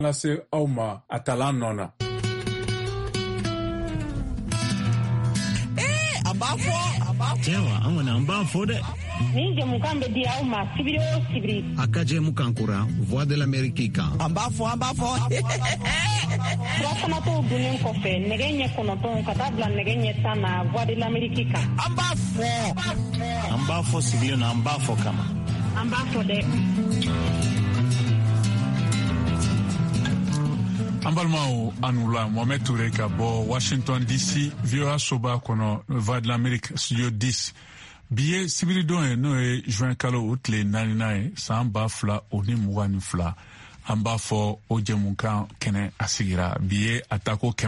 lase aw ma a talan nɔ na. An b'a fɔ. Cɛwa, an kɔni an b'a fɔ dɛ. Ni jamukan bɛ di aw ma sibiri o sibiri. A ka jɛmukan kura Voix de l'Amérique kan. An b'a fɔ. Furafanatɔw dunnen kɔfɛ nɛgɛ ɲɛ 9 ka taa bila nɛgɛ ɲɛ 10 na Voix de l'Amérique kan. An b'a fɔ. An b'a fɔ sigilen na, an b'a fɔ kama. An b'a fɔ dɛ. An balimaw anula Mohamed Touré ka bɔ Washington DC VOA soba kɔnɔ Voix de l'Amérique studio 10 bi ye sibiridon ye n'o ye juin kalo o tile 4nan ye san 2022 an b'a fɔ o jɛmukan kɛnɛ a sigira bi ye a ta ko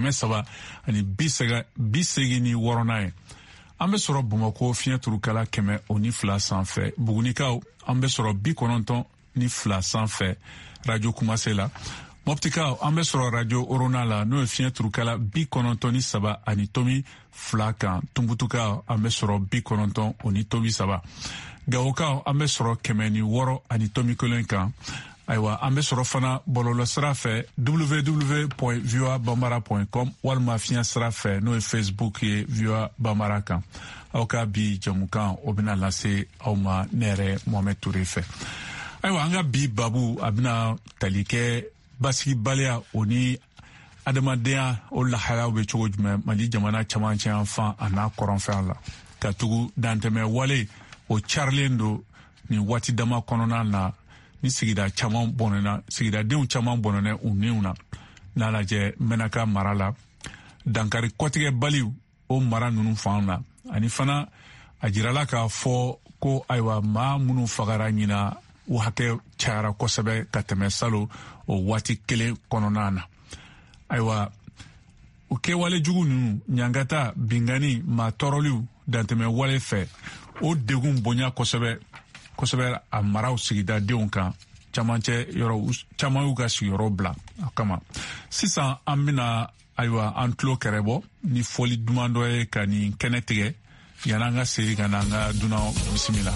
386nan ye an bɛ sɔrɔ Bamakɔ fiɲɛ turukala 102 sanfɛ Bugunikaw an bɛ sɔrɔ 92 sanfɛ radio Kumase la Moptikaw an bɛ sɔrɔ radio Orona la n'o ye fiɲɛ turukala 93 ani tomi 2 kan Tumbutukaw an bɛ sɔrɔ 90 ani tomi 3 Gawokaw an bɛ sɔrɔ 106 ani tomi 1 kan ayiwa an bɛ sɔrɔ fana bɔlɔlɔsira fɛ www.voabambara.com walima fiɲɛ sira fɛ n'o ye Facebook ye VOA Bambara kan aw ka bi jamukan o bɛna lase aw ma ne yɛrɛ Mohamed Touré fɛ ayiwa an ka bi babu a bɛna tali kɛ basigibaliya o ni adamadenya o lahalaw bɛ cogo jumɛn Mali jamana camancɛ yan fan a n'a kɔrɔnfɛn la ka tugu dantɛmɛ wale o carilen don ni waati dama kɔnɔna na ni sigida caman bɔnɛna sigidadenw caman bɔnɛna u niw na n'a lajɛ Mɛnaka mara la dankari kɔtigɛ baliw o mara ninnu fan na ani fana a jirala k'a fɔ ko ayiwa maa minnu fagara ɲina u hakɛ cayara kosɛbɛ ka tɛmɛ salo o waati kelen kɔnɔna na ayiwa o kɛwale jugu ninnu ɲangata bingani maa tɔɔrɔliw dantɛmɛ wale fɛ o degun bonya kosɛbɛ a maraw sigidadenw kan camancɛ yɔrɔ caman y'u ka sigiyɔrɔ bila a kama sisan an bɛna ayiwa an tulo kɛrɛbɔ ni fɔli duman dɔ ye ka nin kɛnɛ tigɛ yan'an ka segin ka na an ka dunan bisimila.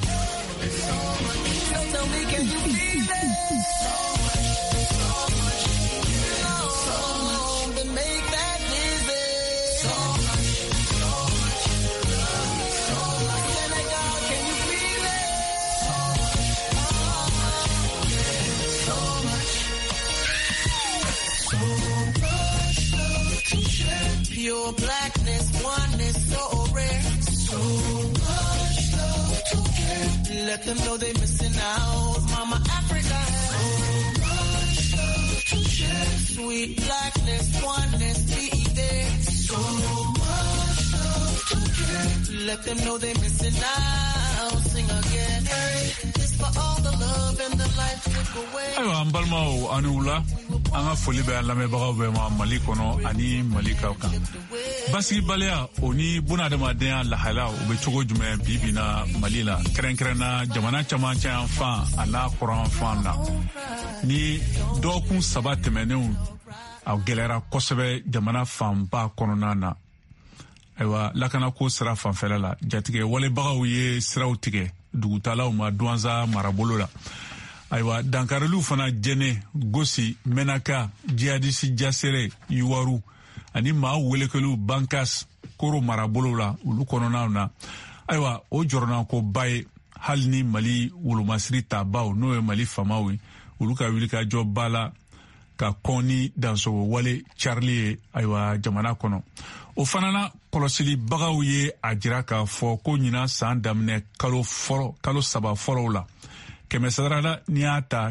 Pure blackness, oneness, so rare. So much love to give. Let them know they missing out. Mama Africa has so much love to share. Sweet blackness, oneness, be there. So much love to give. Let them know they missing out. Sing again. Hey, it's for all the love and the life took away. Ayiwa an balimaw ani wula an ka foli bɛ lamɛnbagaw bɛɛ ma Mali kɔnɔ ani Mali kan basigibaliya o ni bunadamadenya lahala o bɛ cogo jumɛn bi na Mali la kɛrɛnkɛrɛnna jamana camancɛ yan fan a n'a kɔrɔn fan na ni dɔgɔkun 3 tɛmɛnenw a gɛlɛyara kosɛbɛ jamana fanba kɔnɔna na ayiwa lakanako sira fanfɛla la jatigɛ walebagaw ye siraw tigɛ dugutalaw ma Douentza marabolo la ayiwa dankariliw fana jɛnɛ Gosi Mɛnaka Jihadisi Jasere Yuwaru ani maa welekeliw Bankas Koro marabolo la olu kɔnɔnaw na ayiwa o jɔrɔnako ba ye hali ni Mali wolomasiri tabaw n'o ye Mali famaw ye olu ka wulikajɔ ba la ka kɔn ni dansogo wale Charlie ye ayiwa jamana kɔnɔ o fana na kɔlɔsilibagaw ye a jira k'a fɔ ko ɲina san daminɛ kalo 3 fɔlɔw la 100 ni y'a ta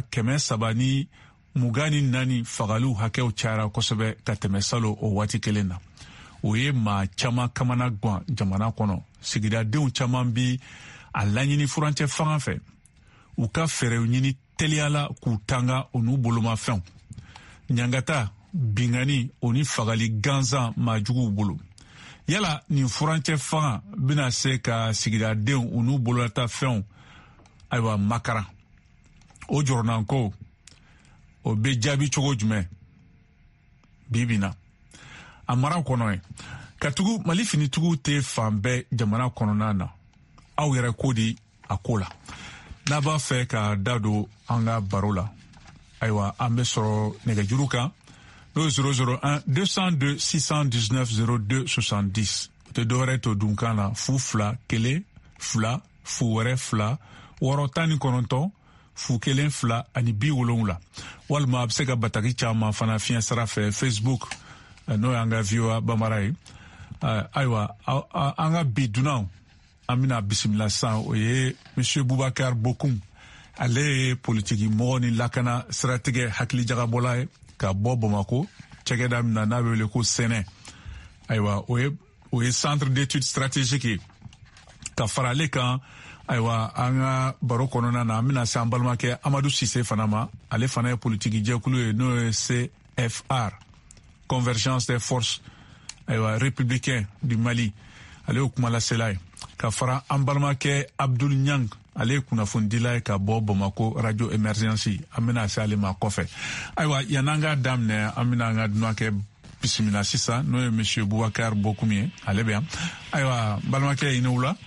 324 fagaliw hakɛw cayara kosɛbɛ ka tɛmɛ salo o waati kelen na o ye maa caman kamana gan jamana kɔnɔ sigidadenw caman bi a laɲini furancɛ fanga fɛ u ka fɛɛrɛw ɲini teliyala k'u tanga o n'u bolomafɛnw ɲangata bingani o ni fagali gansan maajuguw bolo yala nin furancɛ fanga bɛna se ka sigidadenw o n'u bololata-fɛnw ayiwa makara o jɔrɔnanko o bɛ jaabi cogo jumɛn bibi na a mara kɔnɔ ye ka tugu Mali finitigiw tɛ fan bɛɛ jamana kɔnɔna na aw yɛrɛ ko di a ko la n'a b'a fɛ ka da don an ka baro la aywa an bɛ sɔrɔ nɛgɛjuru kan n'o ye 001 202 619 02 70 o tɛ dɔwɛrɛ to dunkan na 2 1 2 0 2 6 19 0 1 2 ani 70 walima a bɛ se ka bataki caman fana fiɲɛ sira fɛ Facebook n'o y'an ka VOA Bambara ye aywa an ka bi dunan an bɛna bisimila sisan o ye Monsieur Boubacar Bokoum ale ye politiki mɔgɔ ni lakana siratigɛ hakilijagabɔla ye ka bɔ Bamako cɛkɛda min na n'a bɛ wele ko Sɛnɛ aywa o ye centre d'études stratégiques ka fara ale kan aywa an ka baro kɔnɔna na an bɛna se an balimakɛ Amadou Cissé fana ma ale fana ye politiki jɛkulu ye n'o ye CFR Convergence des forces aywa républicains du Mali ale ye kuma lasela ye ka fara an balimakɛ Abdul Nyang ale ye kunnafondila ye ka bɔ Bamako radio emergency an bɛna se ale ma kɔfɛ aywa yan'an ka daminɛ an bɛna an ka dunan kɛ bisimila sisan n'o ye Monsieur Boubacar Bokoum ye ale bɛ yan aywa balimakɛ i ni wula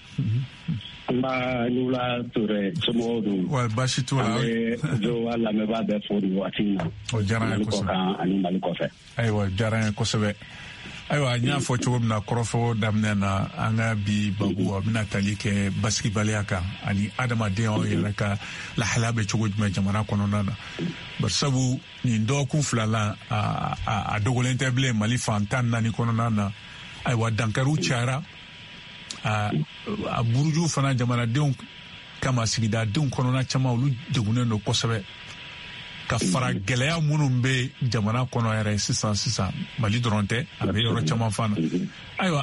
Nba Nula Touré somɔgɔw don wa baasi t'o la an bɛ jo a lamɛnbaa bɛɛ fo nin waati in na o diyara n ye kosɛbɛ ani Mali kɔfɛ ayiwa o diyara n ye kosɛbɛ ayiwa n y'a fɔ cogo min na kɔrɔfɔ daminɛ na an ka bi babu a bɛna tali kɛ basigibaliya kan ani adamadenyaw yɛrɛ ka lahalaya bɛ cogo jumɛn jamana kɔnɔna na bari sabu nin dɔgɔkun fila la a dogolen tɛ bilen Mali fan 14 kɔnɔna na ayiwa dankariw cayara a buruju fana jamanadenw kama sigidadenw kɔnɔna caman olu degunnen don kosɛbɛ ka fara gɛlɛya minnu bɛ jamana kɔnɔ yɛrɛ sisan Mali dɔrɔn tɛ a bɛ yɔrɔ caman fana ayiwa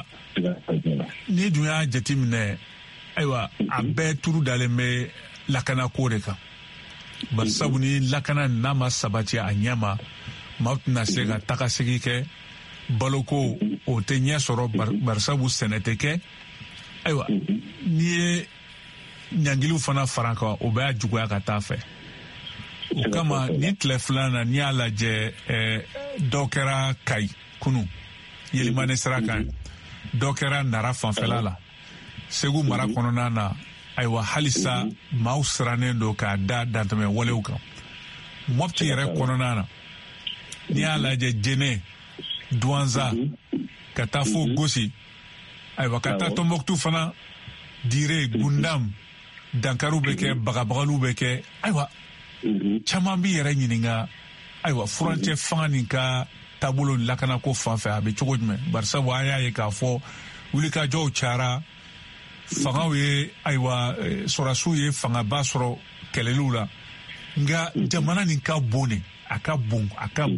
ni dun y'a jateminɛ ayiwa a bɛɛ turu dalen bɛ lakanako de kan bari sabu ni lakana n'a ma sabati a ɲɛ ma maaw tɛna se ka taga segi kɛ baloko o tɛ ɲɛ sɔrɔ bari sabu sɛnɛ tɛ kɛ ayiwa n'i ye ɲangiliw fana fara kan o bɛ juguya ka taa fɛ o kama ni tile filanan na n'i y'a lajɛ dɔw kɛra Kayi kunu Yelimane sira kan dɔw kɛra Nara fanfɛla la Segu mara kɔnɔna na ayiwa halisa maaw sirannen don k'a da dantɛmɛ walew kan Mopti yɛrɛ kɔnɔna na n'i y'a lajɛ Jene Douanza ka taa fo Gosi ayiwa ka taa Tombouctou fana Dire Gundam dankaru bɛ kɛ bagabagaliw bɛ kɛ ayiwa caman bi yɛrɛ ɲininka ayiwa furancɛ fanga nin ka taabolo lakanako fan fɛ a bɛ cogo jumɛn bari sabu an y'a ye k'a fɔ wulikajɔw cayara fangaw ye ayiwa sɔrɔdasiw ye fangaba sɔrɔ kɛlɛliw la nka jamana nin ka bon de a ka bon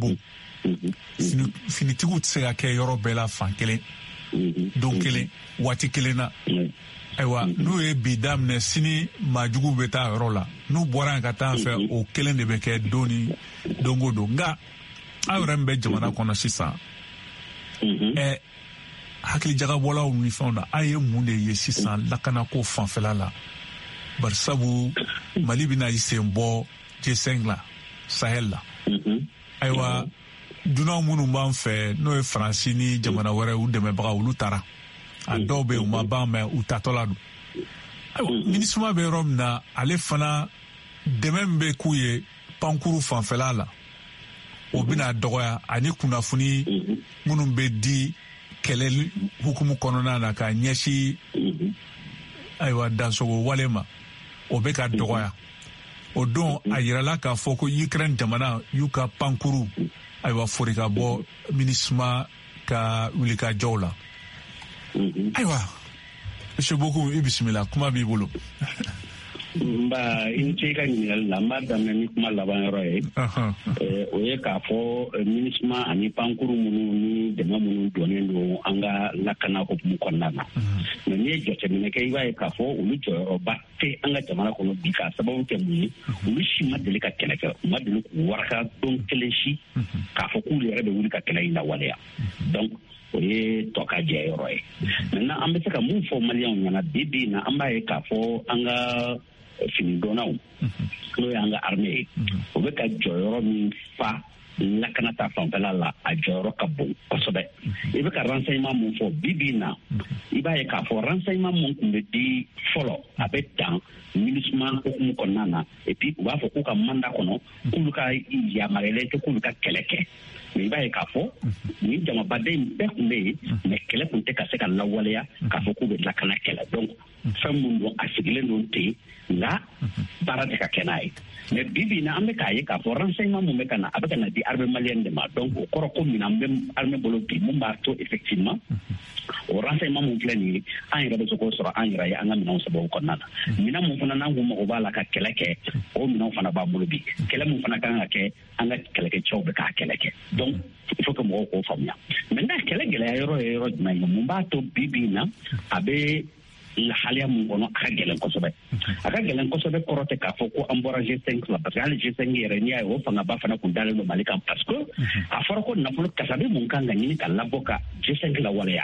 finitigiw tɛ se ka kɛ yɔrɔ bɛɛ la fan kelen don kelen waati kelen na ayiwa n'u ye bi daminɛ sini maajuguw bɛ taa yɔrɔ la n'u bɔra yan ka taa fɛ o kelen de bɛ kɛ don o don nka aw yɛrɛ min bɛ jamana kɔnɔ sisan hakilijagabɔlaw ni fɛnw na a ye mun de ye sisan lakanako fanfɛla la bari sabu Mali bɛna i sen bɔ G5 la Sahel la ayiwa dunan minnu b'an fɛ n'o ye Faransi ni jamana wɛrɛ u dɛmɛbaga olu taara a dɔw bɛ yen u ma ban mɛ u tatɔla don ayiwa minisuma bɛ yɔrɔ min na ale fana dɛmɛ min bɛ k'u ye pankuru fanfɛla la o bɛna dɔgɔya ani kunnafoni minnu bɛ di kɛlɛ hukumu kɔnɔna na ka ɲɛsin ayiwa dansogo wale ma o bɛ ka dɔgɔya o don a yirala k'a fɔ ko Ukraine jamana y'u ka pankuru ayiwa fori ka bɔ minisuma ka wulikajɔw la ayiwa Monsieur Bokoum i bisimila kuma b'i bolo nba i ni ce i ka ɲininkali la n b'a daminɛ ni kuma laban yɔrɔ ye o ye k'a fɔ minisuma ani pankuru minnu ni dɛmɛ minnu donnen don an ka lakana hukumu kɔnɔna na mɛ n'i ye jateminɛ kɛ i b'a ye k'a fɔ olu jɔyɔrɔba tɛ an ka jamana kɔnɔ bi k'a sababu kɛ mun ye olu si ma deli ka kɛlɛ kɛ u ma deli k'u waraka don kelen si k'a fɔ k'olu yɛrɛ bɛ wuli ka kɛlɛ in lawaleya donc o ye tɔkajɛ yɔrɔ ye maintenant an bɛ se ka mun fɔ maliyɛnw ɲɛna bi na an b'a ye k'a fɔ an ka fini dɔnnaw n'o ye an ka armée ye o bɛ ka jɔyɔrɔ min fa lakana ta fanfɛla la a jɔyɔrɔ ka bon kosɛbɛ i bɛ ka renseignement mun fɔ bibi na i b'a ye k'a fɔ renseignement mun tun bɛ di fɔlɔ a bɛ dan MINUSMA hukumu kɔnɔna na et puis u b'a fɔ k'u ka mandat kɔnɔ k'olu ka yamaruyalen tɛ k'olu ka kɛlɛ kɛ mais i b'a ye k'a fɔ ni jamabaden bɛɛ tun bɛ yen mais kɛlɛ tun tɛ ka se ka lawaleya k'a fɔ k'u bɛ lakana kɛlɛ donc fɛn mun don a sigilen don ten nka baara tɛ ka kɛ n'a ye mais bibi na an bɛ k'a ye k'a fɔ renseignement mun bɛ ka na a bɛ ka na di armée malienne de ma donc o kɔrɔ ko min an bɛ armée bolo bi mun b'a to effectivement o renseignement mun filɛ nin ye an yɛrɛ bɛ se k'o sɔrɔ an yɛrɛ ye an ka minɛnw sɛbɛnw kɔnɔna na minɛn mun fana n'an ko mago b'a la ka kɛlɛ kɛ o minɛnw fana b'an bolo bi kɛlɛ mun fana kan ka kɛ an ka kɛlɛkɛcɛw bɛ k'a kɛlɛ kɛ donc il faut que mɔgɔw k'o faamuya maintenant kɛlɛ gɛlɛya yɔrɔ ye yɔrɔ jumɛn ye mun b'a to bibi na a bɛ lahaliya mun kɔnɔ a ka gɛlɛn kosɛbɛ a ka gɛlɛn kosɛbɛ kɔrɔ tɛ k'a fɔ ko an bɔra G5 la parce que hali G5 yɛrɛ n'i y'a ye o fangaba fana kun dalen don Mali kan parce que a fɔra ko nafolo kasabi mun kan ka ɲini ka labɔ ka G5 lawaleya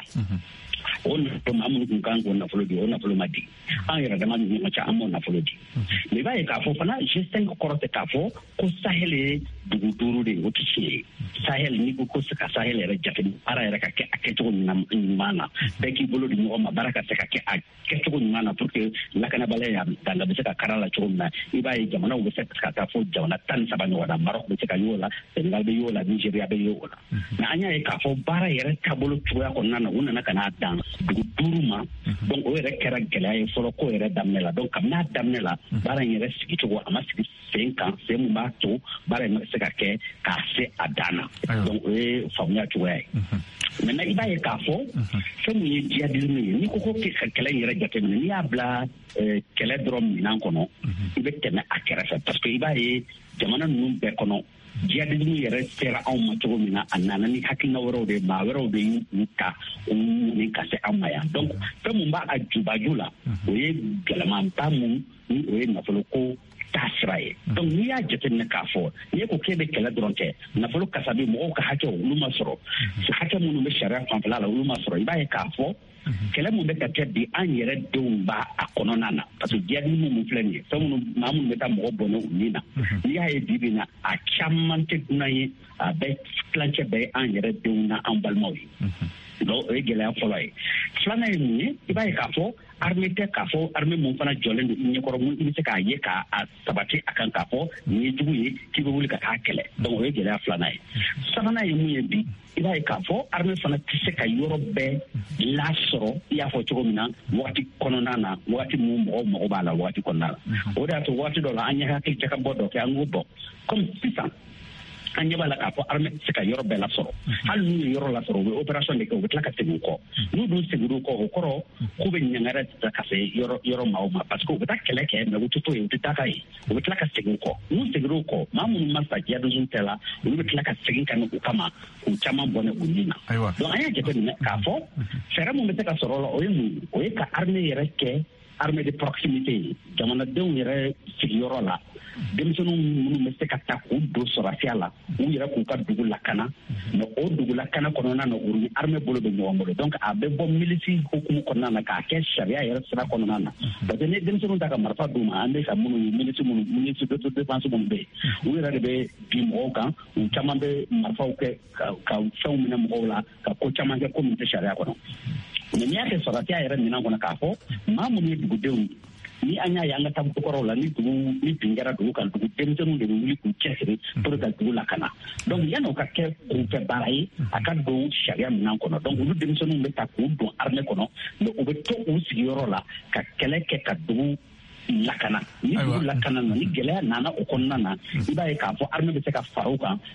o nafolo maa minnu kun kan k'o nafolo di o nafolo ma di an yɛrɛ dama ni ɲɔgɔn cɛ an m'o nafolo di mais i b'a ye k'a fɔ fana G5 kɔrɔ tɛ k'a fɔ ko Sahel ye dugu 5 de ye o tɛ tiɲɛ ye Sahel n'i ko ko ka Sahel yɛrɛ jate baara yɛrɛ ka kɛ a kɛcogo ɲuman na bɛɛ k'i bolo di ɲɔgɔn ma baara ka se ka kɛ a kɛcogo ɲuman na pour que lakanabaliya danga bɛ se ka kara la cogo min na i b'a ye jamanaw bɛ se ka taa fo jamana 13 ɲɔgɔn na Maroc bɛ se ka y'o la Senegal bɛ y'o la Nigeria bɛ y'o la mais an y'a ye k'a fɔ baara yɛrɛ taabolo cogoya kɔnɔna na u nana ka n'a dan dugu 5 ma donc o yɛrɛ kɛra gɛlɛya ye fɔlɔ ko yɛrɛ daminɛ la donc kabini a daminɛ la baara in yɛrɛ sigicogo a ma sigi sen kan sen mun b'a to baara in ma se ka kɛ k'a se a dan na donc o ye faamuya cogoya ye maintenant i b'a ye k'a fɔ fɛn mun ye djihadisme ye n'i ko ko ka kɛlɛ in yɛrɛ jateminɛ n'i y'a bila kɛlɛ dɔrɔn minɛn kɔnɔ i bɛ tɛmɛ a kɛrɛfɛ parce que i b'a ye jamana ninnu bɛɛ kɔnɔ djihadisme yɛrɛ sera anw ma cogo min na a nana ni hakilina wɛrɛw de maa wɛrɛw de y'u ta u ɲini ka se anw ma yan donc fɛn mun b'a a jubaju la o ye gɛlɛmanba mun ni o ye nafolo ko taa sira ye donc n'i y'a jateminɛ k'a fɔ n'i ko k'e bɛ kɛlɛ dɔrɔn kɛ nafolo kasabi mɔgɔw ka hakɛw olu ma sɔrɔ hakɛ minnu bɛ sariya fanfɛla la olu ma sɔrɔ i b'a ye k'a fɔ kɛlɛ mun bɛ ka kɛ bi an yɛrɛ denw b'a a kɔnɔna na parce que djihadisme mun filɛ nin ye fɛn minnu maa minnu bɛ taa mɔgɔ bɔnɛ u ni na n'i y'a ye bi na a caman tɛ dunan ye a bɛ tilancɛ bɛɛ ye an yɛrɛ denw na an balimaw ye donc o ye gɛlɛya fɔlɔ ye filanan ye mun ye i b'a ye k'a fɔ armée tɛ k'a fɔ armée mun fana jɔlen don i ɲɛkɔrɔ mun i bɛ se k'a ye k'a sabati a kan k'a fɔ nin ye jugu ye k'i bɛ wuli ka taa kɛlɛ donc o ye gɛlɛya filanan ye sabanan ye mun ye bi i b'a ye k'a fɔ armée fana tɛ se ka yɔrɔ bɛɛ lasɔrɔ i y'a fɔ cogo min na wagati kɔnɔna na wagati mun mɔgɔw mago b'a la wagati kɔnɔna la o de y'a to wagati dɔ la an ɲɛ hakili cɛ ka bɔ dɔ kɛ an k'o bɔ comme sisan an ɲɛ b'a la k'a fɔ armée tɛ se ka yɔrɔ bɛɛ lasɔrɔ hali n'u ye yɔrɔ lasɔrɔ u bɛ opération de kɛ u bɛ tila ka segin u kɔ n'u dun seginna u kɔ o kɔrɔ k'u bɛ ɲangɛrɛ ka se yɔrɔ maaw ma parce que u bɛ taa kɛlɛ kɛ mais u tɛ to yen u tɛ taa ka ye u bɛ tila ka segin u kɔ n'u seginna u kɔ maa minnu ma sa djihadisme tɛ la olu bɛ tila ka segin ka na u kama k'u caman bɔnɛ u ni na donc an y'a jateminɛ k'a fɔ fɛɛrɛ mun bɛ se ka sɔrɔ o la o ye mun ye o ye ka armée yɛrɛ kɛ armée de proximité ye jamanadenw yɛrɛ sigiyɔrɔ la denmisɛnninw minnu bɛ se ka taa k'u don sɔrɔsiya la u yɛrɛ k'u ka dugu lakana mais o dugu lakana kɔnɔna na u ni armée bolo bɛ ɲɔgɔn bolo donc a bɛ bɔ milisi hukumu kɔnɔna na k'a kɛ sariya yɛrɛ sira kɔnɔna na parce que ni denmisɛnninw ta ka marifa d'u ma an bɛ ka minnu milisi de défense minnu bɛ yen u yɛrɛ de bɛ bin mɔgɔw kan u caman bɛ marifaw kɛ ka fɛnw minɛ mɔgɔw la ka ko caman kɛ ko min tɛ sariya kɔnɔ mais n'i y'a kɛ sɔrɔsiya yɛrɛ minɛn kɔnɔ k'a fɔ maa minnu ye dugudenw ni an y'a ye an ka taabolo kɔrɔw la ni bin kɛra dugu kan dugu denmisɛnninw de bɛ wuli k'u cɛsiri pour ka dugu lakana donc yan'o ka kɛ kunfɛ baara ye a ka don sariya minɛn kɔnɔ donc olu denmisɛnninw bɛ ta k'u don armée kɔnɔ mais u bɛ to u sigiyɔrɔ la ka kɛlɛ kɛ ka dugu lakana ni dugu lakana na ni gɛlɛya nana o kɔnɔna na i b'a ye k'a fɔ armée bɛ se ka fara u kan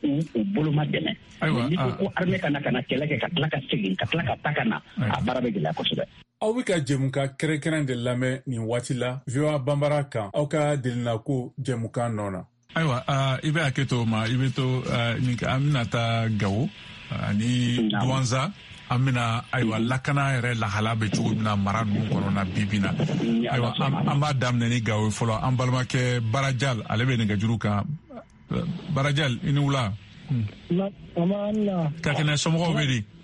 u boloma dɛmɛ n'i ko ko armée ka na kɛlɛ kɛ ka tila ka segin ka tila ka ta ka na a baara bɛ gɛlɛya kosɛbɛ. Aw bɛ ka jɛmukan kɛrɛnkɛrɛn de lamɛn nin waati la VOA Bambara kan aw ka delina ko jɛmukan nɔ na. Ayiwa i bɛ hakɛ to o ma i bɛ to an bɛna taa Gawo ani Douentza an bɛna ayiwa lakana yɛrɛ lahala bɛ cogo min na mara ninnu kɔnɔna bi na ayiwa an b'a daminɛ ni Gawo fɔlɔ an balimakɛ Barajal ale bɛ nɛgɛjuru kan Barajal i ni wula. Ka kɛnɛ somɔgɔw bɛ di.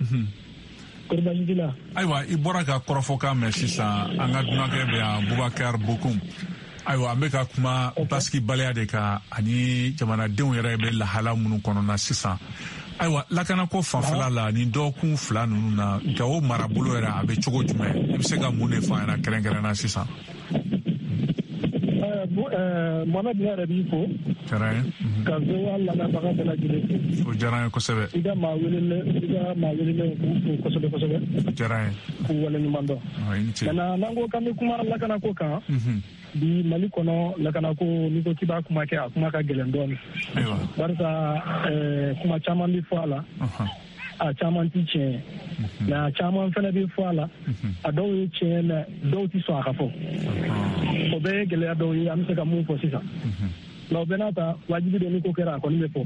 Ayiwa i bɔra ka kɔrɔfɔkan mɛn sisan an ka dunankɛ bɛ yan Bubakari Bokum ayiwa an bɛ ka kuma basigibaliya de kan ani jamanadenw yɛrɛ bɛ lahala minnu kɔnɔna sisan ayiwa lakanako fanfɛla la ni dɔgɔkun 2 ninnu na Gawo marabolo yɛrɛ a bɛ cogo jumɛn i bɛ se ka mun de fɔ an ɲɛna kɛrɛnkɛrɛnna sisan. Mohamed ne yɛrɛ b'i fo ka VOA lamɛnbaga bɛɛ lajɛlen fo. O diyara n ye kosɛbɛ. I ka maa welelen k'u fo kosɛbɛ kosɛbɛ. O diyara n ye. K'u waleɲuman dɔn. Maintenant n'an ko k'an bɛ kuma lakanako kan bi Mali kɔnɔ lakanako n'i ko k'i b'a kuma kɛ a kuma ka gɛlɛn dɔɔnin. Barisa kuma caman bɛ fɔ a la a caman tɛ tiɲɛ mais a caman fana bɛ fɔ a la a dɔw ye tiɲɛ mais dɔw tɛ sɔn a ka fɔ o bɛɛ ye gɛlɛya dɔw ye an bɛ se ka mun fɔ sisan mais o bɛɛ n'a ta wajibi de ni ko kɛra a kɔni bɛ fɔ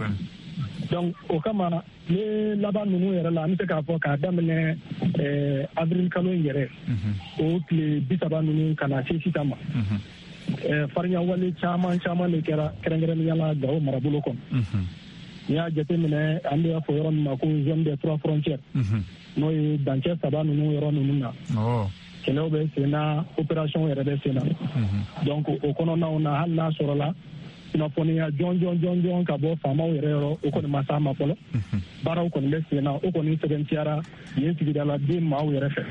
donc o kama ne laban ninnu yɛrɛ la an bɛ se k'a fɔ k'a daminɛ avril kalo in yɛrɛ o tile 30 ninnu ka na se sisan ma fariɲawale caman de kɛra kɛrɛnkɛrɛnnenya la Gawo marabolo kɔnɔ. N'i y'a jateminɛ an bɛ fɔ yɔrɔ min ma ko zone des 3 frontières n'o ye dancɛ 3 ninnu yɔrɔ ninnu na kɛlɛw bɛ sen na opération yɛrɛ bɛ sen na donc o kɔnɔnaw na hali n'a sɔrɔla kunnafoniya jɔn ka bɔ faamaw yɛrɛ yɔrɔ o kɔni ma s'a ma fɔlɔ baaraw kɔni bɛ sen na o kɔni sɛbɛntiyara yen sigidala den maaw yɛrɛ fɛ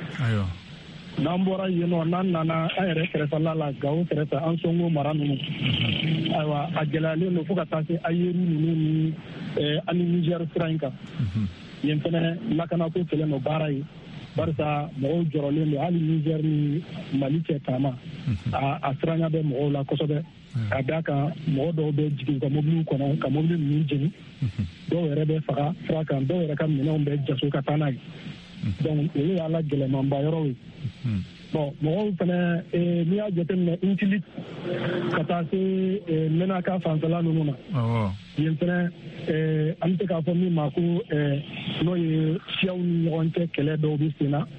n'an bɔra yen nɔ n'an nana an yɛrɛ kɛrɛfɛla la Gawo kɛrɛfɛ an Songo mara ninnu ayiwa a gɛlɛyalen don fo ka taa se Ayeru ninnu ni ani Niger sira in kan yen fɛnɛ lakanako kɛlen don baara ye barisa mɔgɔw jɔrɔlen don hali Niger ni Mali cɛ taama a siranya bɛ mɔgɔw la kosɛbɛ ka d'a kan mɔgɔ dɔw bɛ jigin ka mobiliw kɔnɔ ka mobili ninnu jeni dɔw yɛrɛ bɛ faga sira kan dɔw yɛrɛ ka minɛnw bɛ jaso ka taa n'a ye donc o ye ala gɛlɛmanba yɔrɔ ye bon mɔgɔw fana n'i y'a jateminɛ Intilit ka taa se Menaka fanfɛla ninnu na yen fana an bɛ se k'a fɔ min ma ko n'o ye siyaw ni ɲɔgɔn cɛ kɛlɛ dɔw bɛ sen na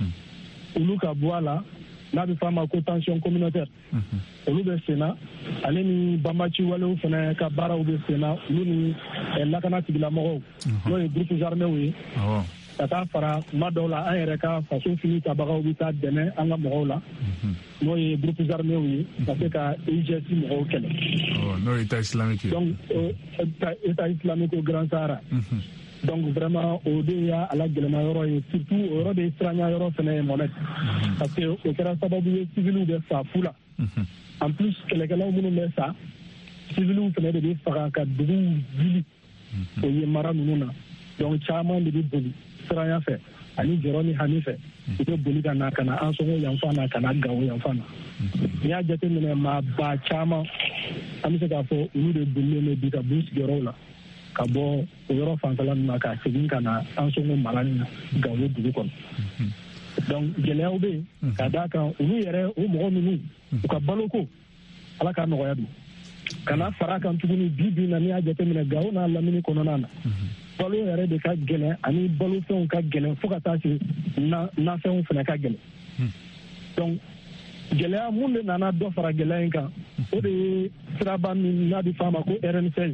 olu ka bɔ a la n'a bɛ f'a ma ko tension communautaire olu bɛ sen na ale ni banbaci walew fana ka baaraw bɛ sen na olu ni lakana tigilamɔgɔw n'o ye groupes armés ye ka taa fara kuma dɔw la an yɛrɛ ka faso fini tabagaw bɛ taa dɛmɛ an ka mɔgɔw la n'o ye groupes armés ye ka se ka IGS mɔgɔw kɛlɛ n'o ye État islamique ye donc État islamique au Grand Sahara donc vraiment o de y'a ala gɛlɛma yɔrɔ ye surtout o yɔrɔ de ye siranya yɔrɔ fana ye Mohamed parce que o kɛra sababu ye civiliw bɛ sa fu la en plus kɛlɛkɛlaw minnu bɛ sa civiliw fana de bɛ faga ka duguw wuli o ye mara ninnu na donc caman de bɛ boli siranya fɛ ani jɔrɔ ni hami fɛ u bɛ boli ka na an Songo yanfan na ka na Gawo yanfan na n'i y'a jateminɛ maa ba caman an bɛ se k'a fɔ olu de bolilen bɛ bi ka b'u sigiyɔrɔw la ka bɔ o yɔrɔ fanfɛla ninnu na ka segin ka na an Songo mara ni Gawo dugu kɔnɔ donc gɛlɛyaw bɛ yen ka d'a kan olu yɛrɛ o mɔgɔ ninnu u ka baloko ala k'a nɔgɔya don kana fara kan tuguni bi na n'i y'a jateminɛ Gawo n'a lamini kɔnɔna na balo yɛrɛ de ka gɛlɛn ani balofɛnw ka gɛlɛn fo ka taa se nafɛnw fana ka gɛlɛn donc gɛlɛya mun de nana dɔ fara gɛlɛya in kan o de ye siraba min n'a bɛ f'a ma ko RN16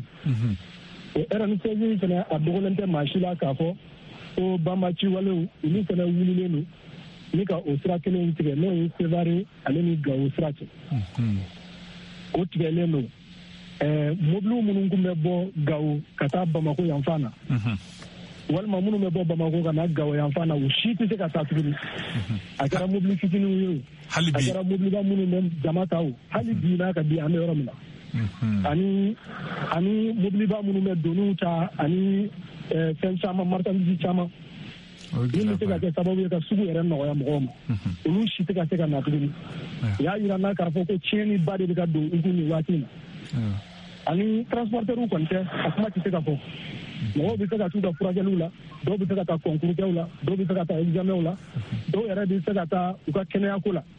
o RN16 fana a dogolen tɛ maa si la k'a fɔ ko banbaci walew olu fana wulilen don ni ka o sira kelen tigɛ n'o ye Sevare ale ni Gawo sira cɛ o tigɛlen don mobiliw minnu tun bɛ bɔ Gawo ka taa Bamako yanfan na walima minnu bɛ bɔ Bamako ka na Gawo yanfan na u si tɛ se ka taa tuguni a kɛra mobili fitininw ye a kɛra mobiliba minnu bɛ jama ta o hali bi n'a ka bi an bɛ yɔrɔ min na ani mobiliba minnu bɛ doniw ta ani fɛn caman marchandise caman min bɛ se ka kɛ sababu ye ka sugu yɛrɛ nɔgɔya mɔgɔw ma olu si tɛ ka se ka na tuguni u y'a jira n'a k'a fɔ ko tiɲɛniba de bɛ ka don u kun nin waati in na ani transporteurs kɔni tɛ a kuma tɛ se ka fɔ mɔgɔw bɛ se ka t'u ka furakɛliw la dɔw bɛ se ka taa concours kɛw la dɔw bɛ se ka taa examenw la dɔw yɛrɛ bɛ se ka taa u ka kɛnɛyako la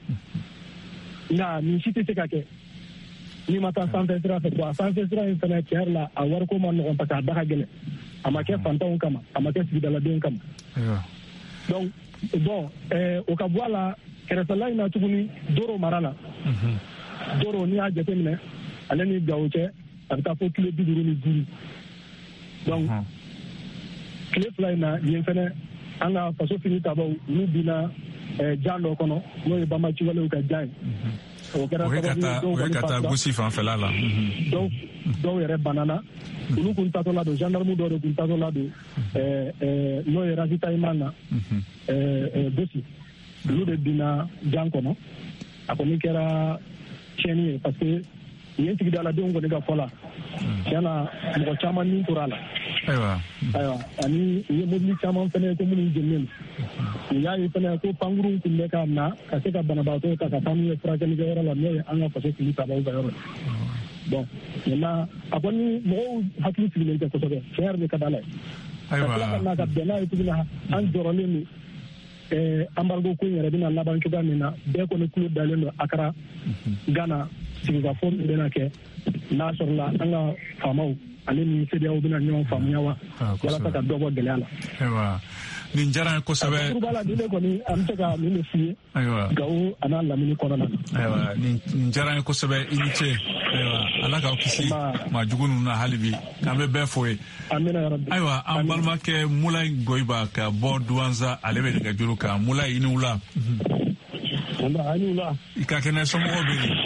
nka nin si tɛ se ka kɛ n'i ma taa sanfɛ sira fɛ bon a sanfɛ sira in fana tiɲɛ yɛrɛ la a wariko ma nɔgɔn parce que a da ka gɛlɛn a ma kɛ fantanw kama a ma kɛ sigidaladenw kama donc bon o ka bɔ a la kɛrɛfɛla in na tuguni Doro mara la Doro n'i y'a jateminɛ ale ni Gawo cɛ a bɛ taa fo kilo 55 donc tile fila in na yen fɛnɛ an ka faso fini tabaw olu binna jan dɔ kɔnɔ n'o ye banbaci walew ka jan ye o kɛra ka taa gosi fan fɛla la dɔw yɛrɛ banana olu kun tatɔla don gendarme dɔw de kun tatɔla don n'o ye ravitaillement na gosi olu de binna jan kɔnɔ a kɔni kɛra tiɲɛni ye parce que yen sigidaladenw kɔni ka fɔ la tiɲɛna mɔgɔ caman ni tora a la ayiwa ani u ye mobili caman fɛnɛ ko minnu jeninen u y'a ye fɛnɛ ko pankurun tun bɛ ka na ka se ka banabaatɔ ta ka taa n'u ye furakɛlikɛyɔrɔ la n'o ye an ka faso fili tabaw ka yɔrɔ ye bon maintenant a kɔni mɔgɔw hakili sigilen tɛ kosɛbɛ tiɲɛ yɛrɛ de ka d'a la ye ka tila ka na ka bɛn n'a ye tuguni an jɔrɔlen don embargo ko in yɛrɛ bɛna laban cogoya min na bɛɛ kɔni tulo dalen don Accra Ghana sigikafɔ min bɛna kɛ n'a sɔrɔla an ka faamaw ale ni CEDEAO bɛna ɲɔgɔn faamuya wa walasa ka dɔ bɔ gɛlɛya la. Ayiwa nin diyara n ye kosɛbɛ. Kuruba la ni ne kɔni an bɛ se ka min de f'i ye. Ayiwa Gawo a n'a lamini kɔnɔna na. Ayiwa nin diyara n ye kosɛbɛ i ni ce. Ayiwa Ala k'aw kisi maa jugu ninnu na hali bi k'an bɛ bɛɛ fo ye. Amina yarabi. Ayiwa an balimakɛ Mulayi Goyiba ka bɔ Duwanza ale bɛ nɛgɛjuru kan Mulayi i ni wula. A ni wula. I ka kɛnɛ somɔgɔw bɛ yen.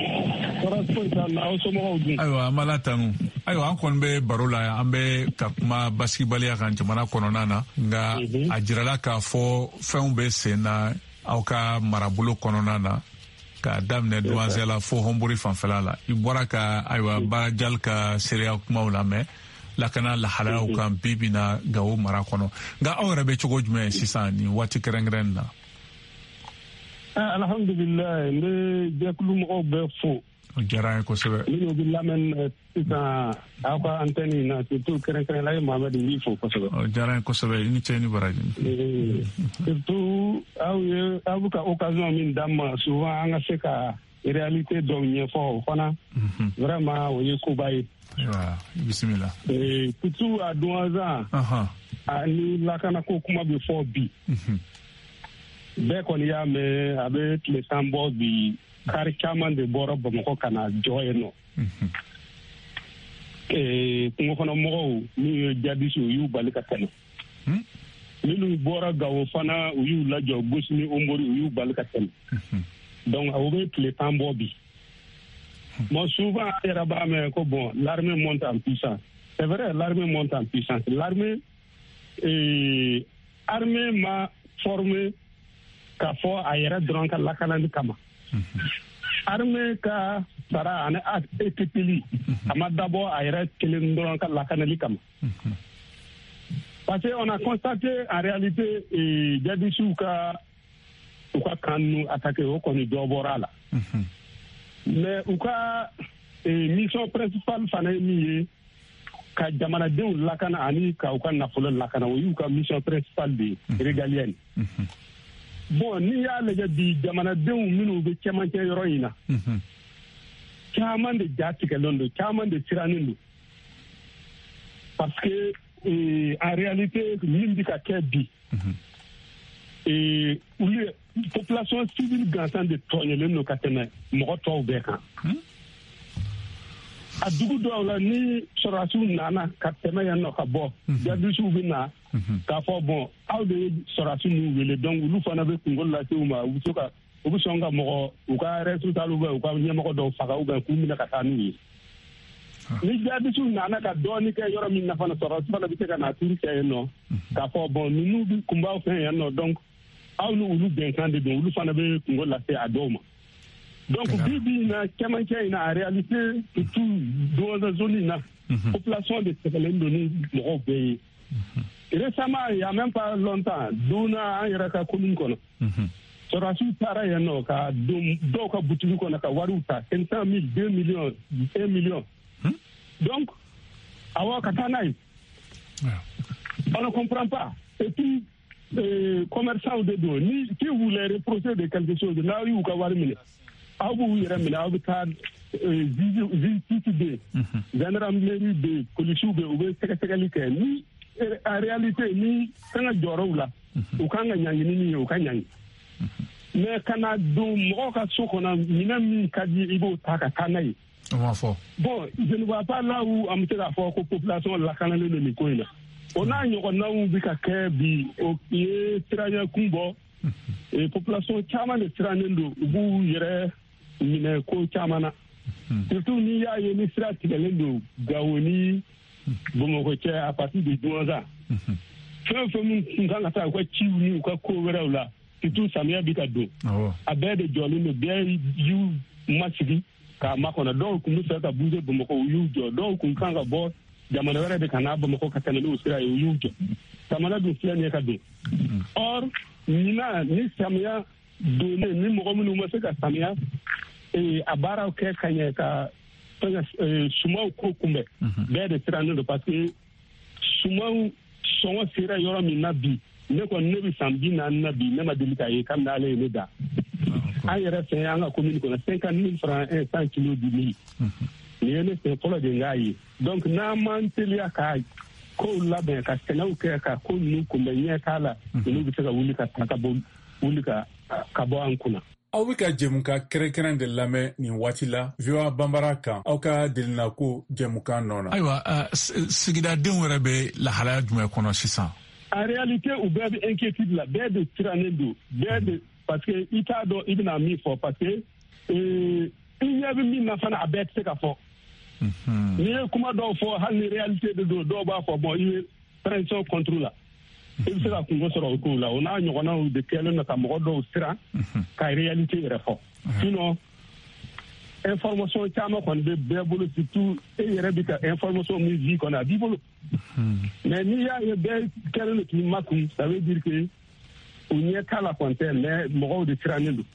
Ayiwa an b'ala tanu ayiwa an kɔni bɛ baro la an bɛ ka kuma basigibaliya kan jamana kɔnɔna na nka a jirala k'a fɔ fɛnw bɛ sen na aw ka marabolo kɔnɔna na k'a daminɛ Duwanza la fo Honbori fanfɛla la i bɔra ka ayiwa Barajal ka seereya kumaw lamɛn lakana lahalayaw kan bi bi na Gawo mara kɔnɔ nka aw yɛrɛ bɛ cogo jumɛn sisan nin waati kɛrɛnkɛrɛnnen na. Alhamdulilayi n bɛ jɛkulu mɔgɔw bɛɛ fo. O diyara n ye kosɛbɛ. Minnu bɛ lamɛn sisan aw ka antenne na surtout kɛrɛnkɛrɛnnen la Mohamed n b'i fo kosɛbɛ. O diyara n ye kosɛbɛ i ni ce ni baraji. Surtout aw bɛ ka occasion min d'an ma souvent an ka se ka réalité dɔw ɲɛfɔ o fana vraiment o ye koba ye. Ayiwa bisimila. Surtout a Duwanza ani lakanako kuma bɛ fɔ bi. Bɛɛ kɔni y'a mɛn a bɛ tile tan bɔ bi. Kari caman de bɔra Bamakɔ ka na jɔ yen nɔ. Kungo kɔnɔ mɔgɔw n'u ye jadisiw u y'u bali ka tɛmɛ. Minnu bɔra Gawo fana u y'u lajɔ Gosi ni Honbori u y'u bali ka tɛmɛ. Donc aw bɛ tile tan bɔ bi. Bon souvent an yɛrɛ b'a mɛn ko bon l'armée monte en puissance. C'est vrai l'armée monte en puissance. L'armée armée ma formé k'a fɔ a yɛrɛ dɔrɔn ka lakanali kama. Armée ka sara ani ekipili a ma dabɔ a yɛrɛ kelen dɔrɔn ka lakanali kama. Parce que on a constaté en réalité jadisiw ka u ka kan nu attaqué o kɔni dɔ bɔra la. Mais u ka mission principale fana ye min ye ka jamanadenw lakana ani ka u ka nafolo lakana o y'u ka mission principale de régalienne. Bon n'i y'a lajɛ bi jamanadenw minnu bɛ cɛmancɛ yɔrɔ in na caman de ja tigɛlen don caman de sirannen don parce que en réalité min bɛ ka kɛ bi population civile gansan de tɔɲɔlen don ka tɛmɛ mɔgɔ tɔw bɛɛ kan a dugu dɔw la ni sɔrɔdasiw nana ka tɛmɛ yan nɔ ka bɔ jadisiw bɛ na k'a fɔ bon aw de ye sɔrɔdasi ninnu wele donc olu fana bɛ kunkolo lase u ma u bɛ sɔn ka mɔgɔ u ka responsable u ka ɲɛmɔgɔ dɔw faga ou bien k'u minɛ ka taa n'u ye ni jadisiw nana ka dɔɔni kɛ yɔrɔ min na fana sɔrɔdasi fana bɛ se ka na turu kɛ yen nɔ k'a fɔ bon ninnu bɛ kun b'aw fɛ yan nɔ donc aw ni olu bɛnkan de don olu fana bɛ kunkolo lase a dɔw ma. Donc, bibi na cɛmancɛ in na en réalité surtout Duwanza zone in na population de sɛgɛlen don ni mɔgɔw bɛɛ ye. Récemment, il y a même pas longtemps, Duna an yɛrɛ ka commune kɔnɔ. Sɔrɔdasiw taara yen nɔ ka dɔw ka butigi kɔnɔ ka wariw ta 500 000, 2 millions, 1 million. Donc, awɔ ka taa n'a ye. On ne comprend pas. Et puis, commerçants de don ni qui voulait reprocher de quelque chose n'aw y'u ka wari minɛ. Aw b'u yɛrɛ minɛ aw bɛ taa justice bɛ yen gendarmerie bɛ yen policiers bɛ yen u bɛ sɛgɛsɛgɛli kɛ ni en réalité ni kan ka jɔyɔrɔw la u kan ka ɲaŋini min ye u ka ɲaŋi mais kana don mɔgɔw ka so kɔnɔ minɛn min ka di i b'o ta ka taa n'a ye. Bon je ne vois pas là où an bɛ se k'a fɔ ko population lakanalen don nin ko in na o n'a ɲɔgɔnnaw bɛ ka kɛ bi o ye siranya kun bɔ population caman de sirannen don u b'u yɛrɛ minɛ ko caman na surtout n'i y'a ye ni sira tigɛlen don Gawo ni Bamakɔ cɛ à partir de Douanza fɛn o fɛn min tun kan ka taa u ka ciw ni u ka ko wɛrɛw la surtout samiya bi ka don a bɛɛ de jɔlen don bɛɛ y'u masigi k'a makɔnɔ dɔw tun bɛ fɛ ka bouger Bamakɔ u y'u jɔ dɔw tun kan ka bɔ jamana wɛrɛ de ka n'a Bamakɔ ka tɛmɛ n'u sira ye u y'u jɔ jamana dun filɛ nin ye ka don or ɲinan ni samiya donnen ni mɔgɔ minnu ma se ka samiya a baaraw kɛ ka ɲɛ ka sumaw ko kunbɛn bɛɛ de sirannen don parce que sumaw sɔngɔ sera yɔrɔ min na bi ne kɔni ne bɛ san 40 na bi ne ma deli k'a ye kabini ale ye ne da an yɛrɛ fɛ an ka commune kɔnɔ 50 000 francs 100 kilos du mil nin ye ne fɛ fɔlɔ de n k'a ye donc n'an m'an teliya ka kow labɛn ka sɛnɛw kɛ ka ko ninnu kunbɛn ɲɛ t'a la olu bɛ se ka wuli ka ta ka bɔ an kunna. Aw bɛ ka jɛmukan kɛrɛnkɛrɛn de lamɛn nin waati la VOA Bambara kan aw ka delina ko jɛmukan nɔ na. Ayiwa sigidadenw yɛrɛ bɛ lahalaya jumɛn kɔnɔ sisan. En réalité u bɛɛ bɛ inquiétude la bɛɛ de sirannen don bɛɛ de parce que i t'a dɔn i bɛna min fɔ parce que i ɲɛ bɛ min na fana a bɛɛ tɛ se ka fɔ. N'i ye kuma dɔw fɔ hali ni réalité de don dɔw b'a fɔ bon i ye pression contre la. I bɛ se ka kungo sɔrɔ o kow la o n'a ɲɔgɔnnaw de kɛlen don ka mɔgɔ dɔw siran ka réalité yɛrɛ fɔ sinon information caman kɔni bɛ bɛɛ bolo surtout e yɛrɛ bɛ ka information min di kɔni a b'i bolo mais n'i y'a ye bɛɛ kɛlen don k'i makun ça veut dire que u ɲɛ t'a la kɔni tɛ mais mɔgɔw de sirannen don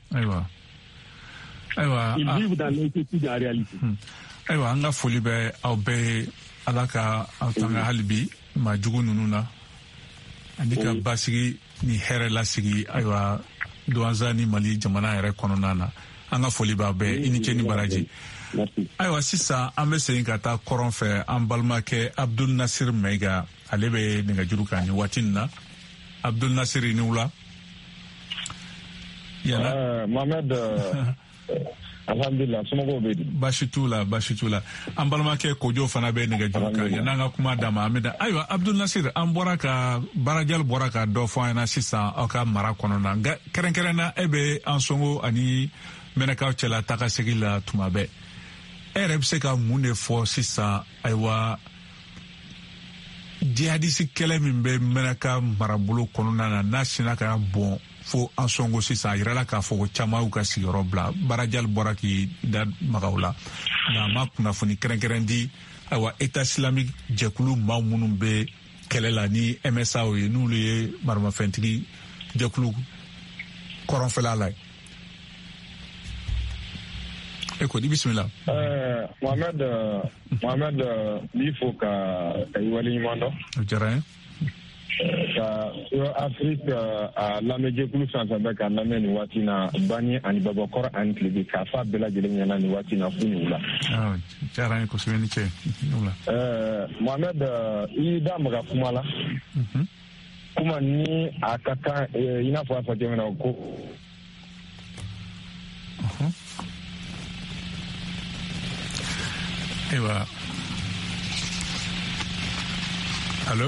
ils vivent dans l'inquiétude en réalité. Ayiwa an ka foli bɛ aw bɛɛ ye Ala ka aw tanga hali bi maajugu ninnu na ani ka basigi ni hɛrɛ lasigi ayiwa Douanza ni Mali jamana yɛrɛ kɔnɔna na an ka foli b'a bɛɛ i ni ce ni baraji ayiwa sisan an bɛ segin ka taa kɔrɔn fɛ an balimakɛ Abdul Nasir Maiga ale bɛ nɛgɛjuru kan ni waati nin na Abdul Nasir i ni wula Mohamed alhamdulillah somɔgɔw bɛ di baasi t'u la an balimakɛ Kojo fana bɛ nɛgɛjuru kan yan'an ka kuma d'a ma an bɛ da ayiwa Abdul Nasir an bɔra ka Barajal bɔra ka dɔ fɔ an ɲɛna sisan aw ka mara kɔnɔna nka kɛrɛnkɛrɛnna e bɛ an sɔngo ani Mɛnɛkaw cɛla taga segin la tuma bɛɛ e yɛrɛ bɛ se ka mun de fɔ sisan ayiwa jihadisi kɛlɛ min bɛ Mɛnɛka marabolo kɔnɔna na n'a sina ka bɔn fo an sɔngo sisan a yirala k'a fɔ ko caman y'u ka sigiyɔrɔ bila Barajal bɔra k'i da maga o la nka a ma kunnafoni kɛrɛnkɛrɛn di ayiwa État islamique jɛkulu maa minnu bɛ kɛlɛ la ni MSA ye n'olu ye maramafɛntigi jɛkulu kɔrɔnfɛla la ye e ko di bisimila. Mohamed b'i fo ka waleɲuman dɔn. O diyara n ye. Ka Afrique a lamɛnjɛkulu fɛn fɛn bɛ ka lamɛn nin waati na Bani ani Babakɔrɔ ani Tilebin k'a fɔ a bɛɛ lajɛlen ɲɛna nin waati na fo ni wula. Diyara n ye kosɛbɛ ni cɛ. Mohamed i da maga kuma la. Kuma ni a ka kan i n'a fɔ a fɔ cogo min na ko. Ayiwa allo.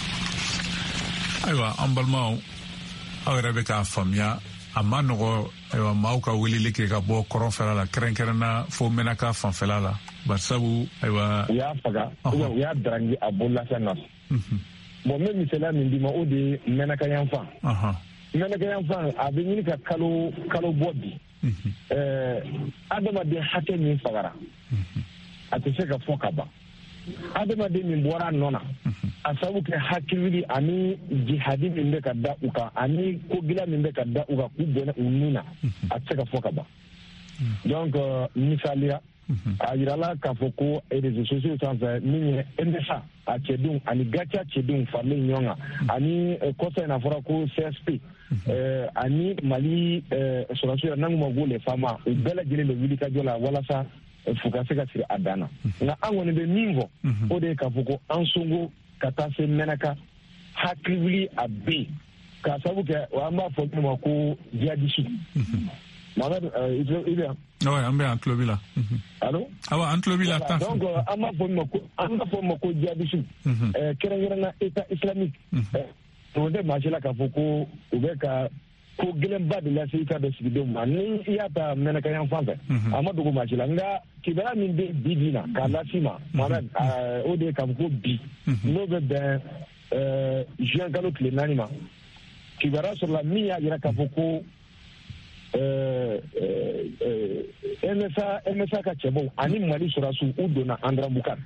Ayiwa an balimaw aw yɛrɛ bɛ k'a faamuya a ma nɔgɔ ayiwa maaw ka weleli kɛ ka bɔ kɔrɔnfɛla la kɛrɛnkɛrɛnna fo Mɛnɛka fanfɛla la barisabu ayiwa. U y'a faga u y'a darangi a bololafɛn na. Bon n bɛ misaliya min d'i ma o de ye Mɛnɛka yanfan. Mɛnɛka yanfan a bɛ ɲini ka kalo bɔ bi. Adamaden hakɛ min fagara a tɛ se ka fɔ ka ban. Adamaden min bɔra a nɔ na a sababu kɛ hakili ani jihadi min bɛ ka da u kan ani ko gila min bɛ ka da u kan k'u bɔnɛ u nun na a tɛ se ka fɔ ka ban. Donc misaliya a yirala k'a fɔ ko réseaux sociaux sanfɛ min ye MSA a cɛdenw ani Gacha cɛdenw faralen ɲɔgɔn kan ani kɔsa in a fɔra ko CSP ani Mali sɔrɔsiw yɛrɛ n'an k'u ma ko les FAMA u bɛɛ lajɛlen bɛ wuli ka jɔ la walasa fo ka se ka siri a dan na nka an kɔni bɛ min fɔ o de ye k'a fɔ ko an sɔngo ka taa se Mɛnɛka hakili wuli a bɛ yen k'a sababu kɛ an b'a fɔ min ma ko jihadisi. Mohamed i bɛ yan. Awɔ an bɛ yan tulo b'i la. Allo. Awɔ an tulo b'i la. Donc an b'a fɔ min ma ko jihadisi kɛrɛnkɛrɛnna État islamique o de maa si la k'a fɔ ko u bɛ ka ko gelenba de la sika de sigidenw ma ni i y'a ta mɛnɛkɛ yan fan fɛ a ma dogo maa si la nka kibaruya min bɛ bi bi na k'a lasi ma Mohamed o de ye k'a fɔ ko bi n'o bɛ bɛn juin kalo tile 4 ma kibaruya sɔrɔla min y'a jira k'a fɔ ko MSA ka cɛbaw ani Mali sɔrɔdasiw u donna Andra Bukar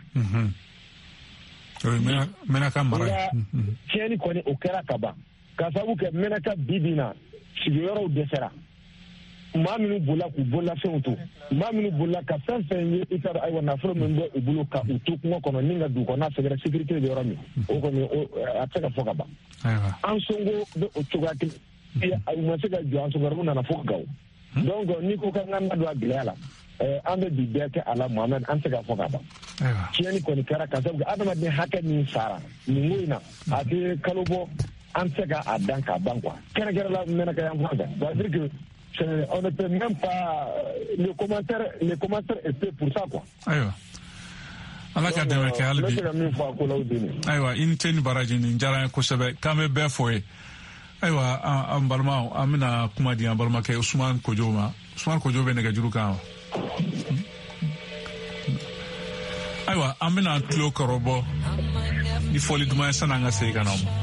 Menaka mara tiɲɛni kɔni o kɛra ka ban ka sababu kɛ Menaka bi bi na sigiyɔrɔw dɛsɛra maa minnu bolila k'u bololafɛnw to maa minnu bolila ka fɛn fɛn ye i t'a dɔn ayiwa nafolo min bɛ u bolo ka u to kungo kɔnɔ ni ka du kɔnɔ n'a sɛgɛrɛ sécurité bɛ yɔrɔ min o kɔni a tɛ se ka fɔ ka ban an sɔngo bɛ o cogoya kelen u ma se ka jɔ an sɔngɔrɔw nana fo Gawo donc n'i ko k'an ka don a gɛlɛya la an bɛ bi bɛɛ kɛ a la Mohamed an tɛ se ka fɔ ka ban tiɲɛni kɔni kɛra ka sababu kɛ adamaden hakɛ min sara nin ko in na a tɛ kalo bɔ an tɛ se k'a dan k'a ban quoi kɛrɛnkɛrɛn la Menaka yan fan fɛ c'est-à-dire que on ne peut même pas les commentaires étaient pour ça quoi. Ayiwa. Ala ka dɛmɛ kɛ hali bi. Ayiwa i ni ce ni baraji nin diyara n ye kosɛbɛ k'an bɛ bɛɛ fo ye. Ayiwa an balimaw an bɛna kuma di an balimakɛ Usumani Kojo ma. Usumani Kojo bɛ nɛgɛjuru kan wa. Ayiwa an bɛna tulo kɔrɔbɔ ni fɔli duman ye sanni an ka segin ka na o ma.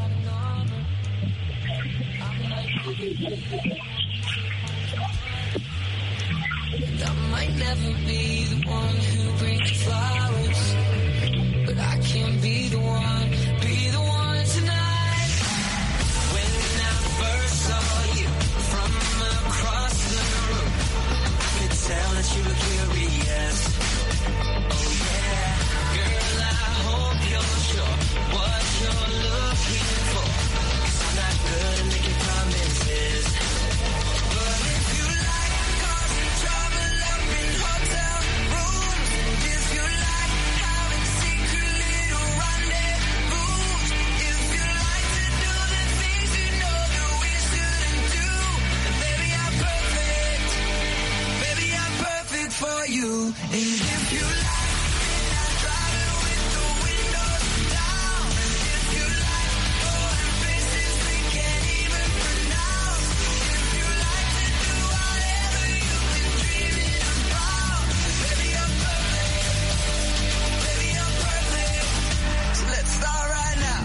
I might never be the one who brings flowers, but I can be the one tonight. When I first saw you from across the room, I could tell that you were curious. Oh yeah, girl, I hope you're sure what you're looking for, 'cause I'm not good at making promises. But if you like causing trouble up in hotel rooms, and if you like having secret little rendezvous, if you like to do the things you know that we shouldn't do, then baby I'm perfect for you. And if you like, then I drive it with the windows down. And if you like going places we can't even pronounce, if you like to do whatever you've been dreaming about, baby I'm perfect, so let's start right now.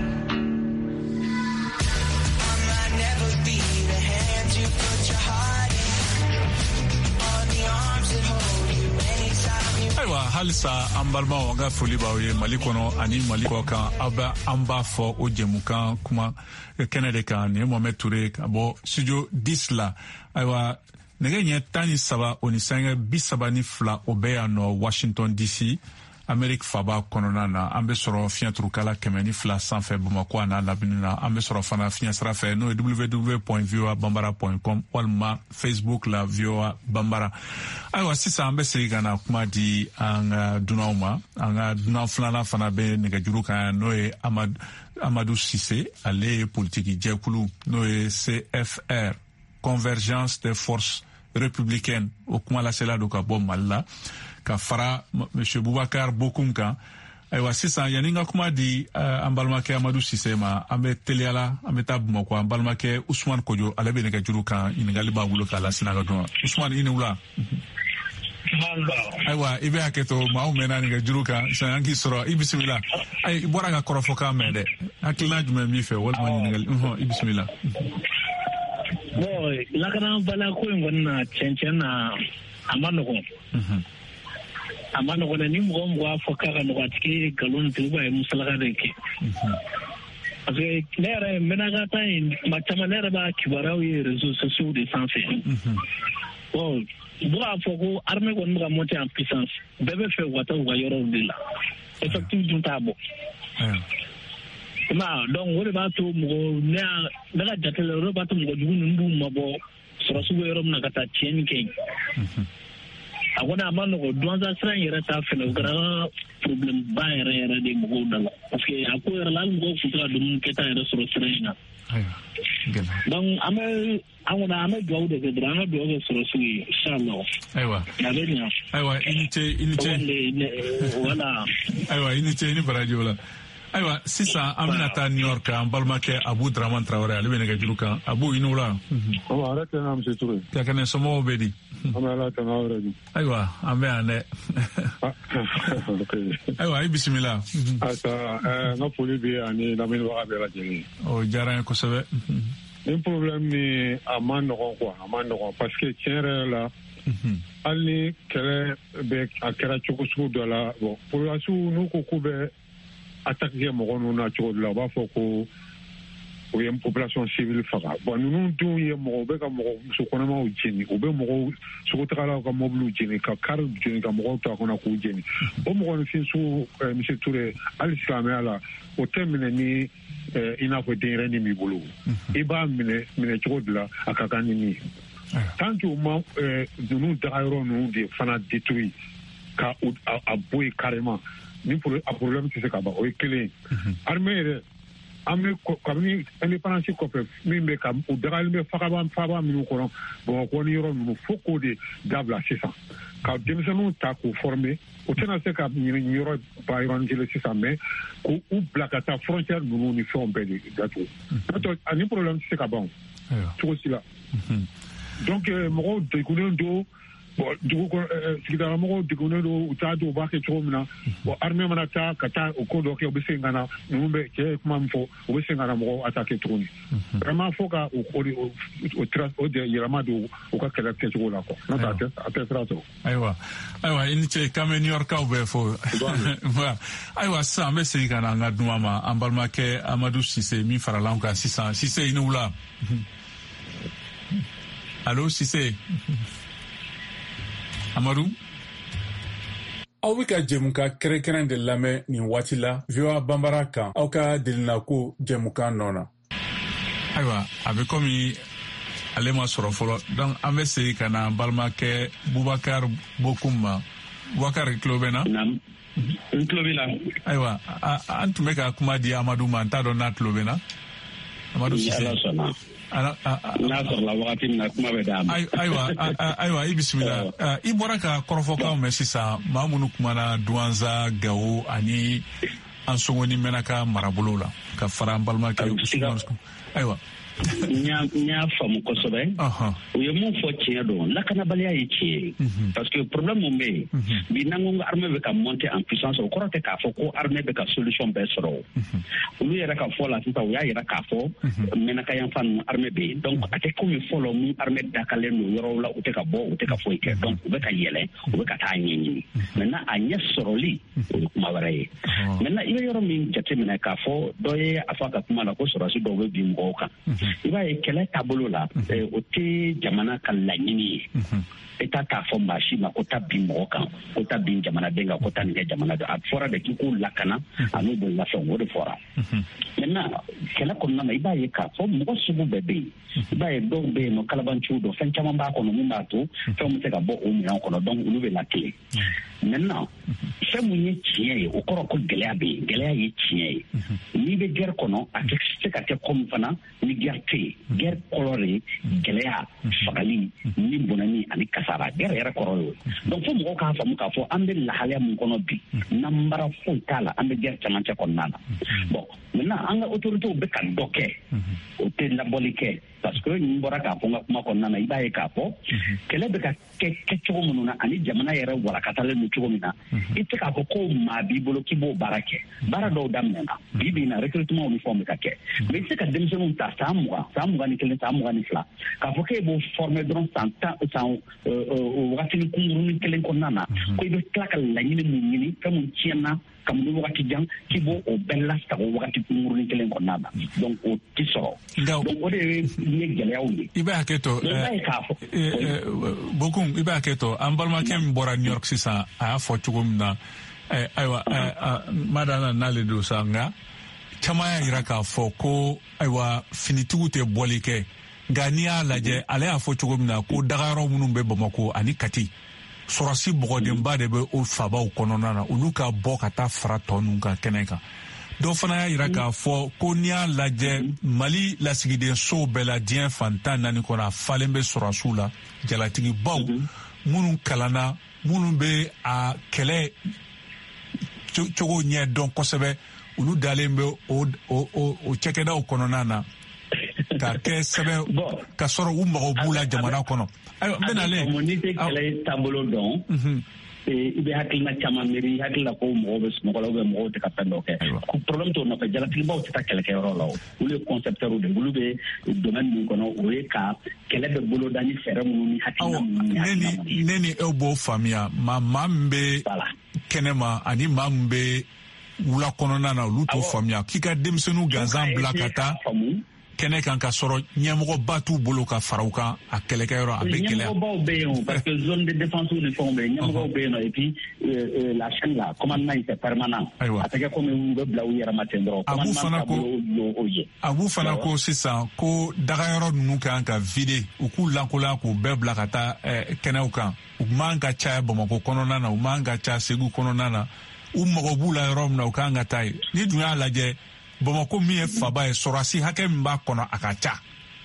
I might never be the hand you put your heart in, or the arms that hold you anytime you. Ayiwa halisa an balimaw an ka foli b'aw ye Mali kɔnɔ ani Mali kɔ kan an b'a fɔ o jɛmukan kuma kɛnɛ de kan nin ye Mohamed Ture ka bɔ studio 10 la. Ayiwa nɛgɛ ɲɛ 13 o ni sange 32 o bɛɛ yan nɔ Washington DC Amérique faba kɔnɔna na an bɛ sɔrɔ fiɲɛturukala 102 sanfɛ Bamakɔ n'a lamini na an bɛ sɔrɔ fana fiɲɛsira fɛ n'o ye www.voabambara.com walima Facebook la VOA Bambara. Ayiwa sisan an bɛ segin ka na kuma di an ka dunanw ma an ka dunan filanan fana bɛ nɛgɛjuru kan n'o ye Amadou Cissé ale ye politiki jɛkulu n'o ye CFR Convergence des Forces Républicaines o kuma lasela don ka bɔ Mali la ka fara M. Boubacar Bokoum kan. Ayiwa sisan yani n ka kuma di an balimakɛ Amadou Cissé ma an bɛ teliyala an bɛ taa Bamakɔ an balimakɛ Usumani Kojo ale bɛ nɛgɛjuru kan ɲininkali b'a bolo k'a lasina ka dɔn. Usumani i ni wula. Ayiwa i bɛ hakɛ to maaw mɛnna nɛgɛjuru kan sisan an k'i sɔrɔ i bisimila. Ayi i bɔra ka kɔrɔfɔkan mɛn dɛ hakilina jumɛn b'i fɛ walima ɲininkali i bisimila. Bon lakana bala ko in kɔni na cɛncɛn na a ma nɔgɔn. A ma nɔgɔn dɛ ni mɔgɔ mɔgɔ fɔ k'a ka nɔgɔ a tigi nkalon tigɛ ye musalaka de kɛ. Parce que ne yɛrɛ Menaka ta in tuma caman ne yɛrɛ b'a kibaruyaw ye réseaux sociaux de sanfɛ. Bon bɔ k'a fɔ ko armée kɔni bɛ ka monter en puissance bɛɛ bɛ fɛ u ka taa u ka yɔrɔw de la. Effectif dun t'a bɔ. Donc o de b'a to mɔgɔ ne ka jate la o de b'a to mɔgɔ jugu ninnu b'u mabɔ sɔrɔsiw bɛ yɔrɔ min na ka taa tiɲɛni kɛ yen. A kɔni a ma nɔgɔ douane sira in yɛrɛ ta fɛnɛ o kɛra problème ba yɛrɛ de mɔgɔw da la parce que a ko yɛrɛ la hali mɔgɔw tun tɛ ka dumuni kɛta yɛrɛ sɔrɔ sira in na. Donc an bɛ dugawu de kɛ dɔrɔn an ka dugawu kɛ sɔrɔsiw ye inchallah. Ayiwa a bɛ ɲa. Ayiwa i ni ce. Voilà. Ayiwa i ni ce i ni baraji o la. Ayiwa sisan an bɛna taa New York an balimakɛ Abu Draman Traoré ale bɛ nɛgɛjuru kan. Abu i ni wula. Ala tɛna monsieur Touré. Kɛnɛ somɔgɔw bɛ di? An bɛ Ala tana yɛrɛ di. Ayiwa an bɛ yan dɛ. Ayiwa i bisimila. Asa n ka foli bɛ ani lamɛnnibaga bɛɛ lajɛlen. O diyara n ye kosɛbɛ. Ni problème min a ma nɔgɔn quoi a ma nɔgɔn parce que tiɲɛ yɛrɛ la hali ni kɛlɛ bɛ a kɛra cogo sugu dɔ la bon polisiw n'u ko k'u bɛ attaque kɛ mɔgɔ ninnu na cogo dɔ la u b'a fɔ ko o ye population civile faga bon ninnu dun ye mɔgɔ u bɛ ka mɔgɔ muso kɔnɔmaw jeni u bɛ mɔgɔw sogotagalaw ka mobiliw jeni ka car jeni ka mɔgɔw to a kɔnɔ k'u jeni o mɔgɔninfin sugu monsieur Touré hali silamɛya la o tɛ minɛ ni i n'a fɔ denyɛrɛnin b'i bolo i b'a minɛ cogo de la a ka kan ni min ye tant que u ma ninnu dagayɔrɔ ninnu de fana détruit ka a bɔ yen carrément ni a problème tɛ se ka ban o ye kelen ye armée yɛrɛ an bɛ kabini indépendance kɔfɛ min bɛ ka u dagalen bɛ faaba minnu kɔnɔ Bamakɔ ni yɔrɔ ninnu fo k'o de dabila sisan ka denmisɛnninw ta k'u former o tɛna se ka ɲini yɔrɔ ba yɔrɔnin kelen sisan mais k'u bila ka taa frontière ninnu ni fɛnw bɛɛ de datugu n'o tɛ ni problème tɛ se ka ban cogo si la donc mɔgɔw degunnen don bon sigidala mɔgɔw degunnen don u t'a dɔn u b'a kɛ cogo min na bon armée mana taa ka taa o ko dɔ kɛ u bɛ segin ka na ninnu bɛ cɛ ye kuma min fɔ u bɛ segin ka na mɔgɔw attaquer tuguni vraiment fo ka o de yɛlɛma don u ka kɛlɛ kɛcogo la quoi n'o tɛ a tɛ sira sɔrɔ. Ayiwa i ni ce k'an bɛ New Yorkaw bɛɛ fo ayiwa sisan an bɛ segin ka na an ka duman ma an balimakɛ Amadu Sise min farala an kan sisan Sise i ni wula. Allo Sise. Amadou aw bɛ ka jɛmukan kɛrɛnkɛrɛn de lamɛn nin waati la VOA Bambara kan aw ka delina ko jɛmukan nɔ na ayiwa a bɛ komi ale ma sɔrɔ fɔlɔ donc an bɛ segin ka na an balimakɛ Bubakar Bokum ma Bubakar i tulo bɛ na n tulo b'i la ayiwa an tun bɛ ka kuma di Amadu ma n t'a dɔn n'a tulo bɛ na Amadu Sise n'a sɔrɔla wagati min na kuma bɛ d'a ma. Ayiwa i bisimila i bɔra ka kɔrɔfɔkanw mɛn sisan maa minnu kumana Duwanza Gawo ani an Songoni Mɛnaka marabolo la ka fara an balimakɛ Usumani ayiwa n y'a faamu kosɛbɛ u ye mun fɔ tiɲɛ don lakanabaliya ye tiɲɛ ye parce que problème mun bɛ yen bi n'an ko armée bɛ ka monter en puissance o kɔrɔ tɛ k'a fɔ ko armée bɛ ka solution bɛɛ sɔrɔ o olu yɛrɛ ka fɔ la sisan u y'a yɛrɛ k'a fɔ Mɛnaka yan fan ninnu armée bɛ yen donc a tɛ komi fɔlɔ mun armée dakalen don yɔrɔw la u tɛ ka bɔ u tɛ ka foyi kɛ donc u bɛ ka yɛlɛ u bɛ ka taa ɲɛɲini maintenant a ɲɛ sɔrɔli o ye kuma wɛrɛ ye maintenant i bɛ yɔrɔ min jateminɛ k'a fɔ dɔ ye a fɔ a ka kuma la ko sɔrɔdasi dɔw bɛ bin mɔgɔw kan i b'a ye kɛlɛ taabolo la o tɛ jamana ka laɲini ye État t'a fɔ maa si ma ko ta bin mɔgɔ kan ko ta bin jamanaden kan ko ta nin kɛ jamana a fɔra de k'i k'u lakana ani b'o lafɛnw o de fɔra maintenant kɛlɛ kɔnɔna na i b'a ye k'a fɔ mɔgɔ sugu bɛɛ bɛ yen i b'a ye dɔw bɛ yen nɔ kalabanciw don fɛn caman b'a kɔnɔ min b'a to fɛn bɛ se ka bɔ o minɛn kɔnɔ donc olu bɛ lakile maintenant fɛn mun ye tiɲɛ ye o kɔrɔ ko gɛlɛya bɛ yen gɛlɛya ye tiɲɛ ye n'i bɛ guerre kɔnɔ a tɛ se ka kɛ comme fana ni guerre tɛ yen guerre kɔrɔ de gɛlɛya fagali ni bonani ani kasara guerre yɛrɛ kɔrɔ ye donc fo mɔgɔw k'a faamu k'a fɔ an bɛ lahalaya mun kɔnɔ bi n'an baara foyi t'a la an bɛ guerre camancɛ kɔnɔna na bon maintenant an ka autorités bɛ ka dɔ kɛ o tɛ labɔli kɛ parce que ni bɔra k'a fɔ n ka kuma kɔnɔna na i b'a ye k'a fɔ kɛlɛ bɛ ka kɛ cogo minnu na ani jamana yɛrɛ warakatalen don cogo min na i tɛ k'a fɔ ko maa b'i bolo k'i b'o baara kɛ baara dɔw daminɛna bi bi in na recrutement ni fɛnw bɛ ka kɛ mais i tɛ se ka denmisɛnninw ta san 20 san 21 san 22 k'a fɔ k'e b'o former dɔrɔn san wagatini kunkurunin kelen kɔnɔna na ko i bɛ tila ka laɲini mun ɲini fɛn mun tiɲɛna kabini wagati jan k'i b'o bɛɛ lasago wagati kunkurunin kelen kɔnɔna na donc o tɛ sɔrɔ donc o de ye gɛlɛyaw ye i bɛ hakɛ to Bokum i bɛ hakɛ to an balimakɛ min bɔra New York sisan a y'a fɔ cogo min na ayiwa madala n'ale don sa nka caman y'a jira k'a fɔ ko ayiwa finitigiw tɛ bɔli kɛ nka n'i y'a lajɛ ale y'a fɔ cogo min na ko dagayɔrɔ minnu bɛ Bamako ani Kati sɔrɔsi bɔgɔdenba de bɛ o fabaw kɔnɔna na olu ka bɔ ka taa fara tɔ ninnu kan kɛnɛ kan dɔw fana y'a jira k'a fɔ ko n'i y'a lajɛ Mali lasigidensow bɛɛ la diɲɛ fan 14 kɔnɔ a falen bɛ sɔrɔsiw la jalatigibaw minnu kalanna minnu bɛ a kɛlɛ cogo ɲɛ dɔn kosɛbɛ ulu dalen bɛ o cɛkɛdaw kɔnɔna na ka kɛ sɛbɛn ka sɔrɔ u mago b'u la jamana kɔnɔ. Ayiwa, n bɛna ale. Ni tɛ kɛlɛ taabolo dɔn. I bɛ hakilina caman miiri, hakilila ko mɔgɔw bɛ sunɔgɔ la, mɔgɔw tɛ ka fɛn dɔ kɛ. Problème t'o nɔfɛ, jalatigibaw tɛ taa kɛlɛkɛyɔrɔ la o. Olu ye concepteurs de, olu bɛ domaine min kɔnɔ, o ye ka kɛlɛ bɛ boloda ni fɛɛrɛ minnu ni hakilina minnu. Ne ni e b'o faamuya, maa min bɛ kɛnɛma ani maa min bɛ wula kɔnɔna na olu t'o faamuya. K'i ka denmisɛnninw gansan bila ka taa kɛnɛ kan ka sɔrɔ ɲɛmɔgɔba t'u bolo ka fara u kan a kɛlɛkɛyɔrɔ a bɛ gɛlɛya. Ɲɛmɔgɔbaw bɛ yen parce que zone de défense ni fɛnw bɛ yen, ɲɛmɔgɔw bɛ yen nɔ et puis la chaîne là commandement c'est permanent. A tɛ kɛ comme u bɛ bila u yɛrɛ ma ten dɔrɔn. A b'u fana ko sisan ko dagayɔrɔ ninnu kan ka vider u k'u lankolon k'u bɛɛ bila ka taa kɛnɛw kan. U man ka caya Bamakɔ kɔnɔna na, u man ka caya Segu kɔnɔna na. U mago b'u la yɔrɔ min na u kan ka taa yen. Ni dun y'a lajɛ Bamakɔ min ye faba ye, sɔrɔdasi hakɛ min b'a kɔnɔ a ka ca.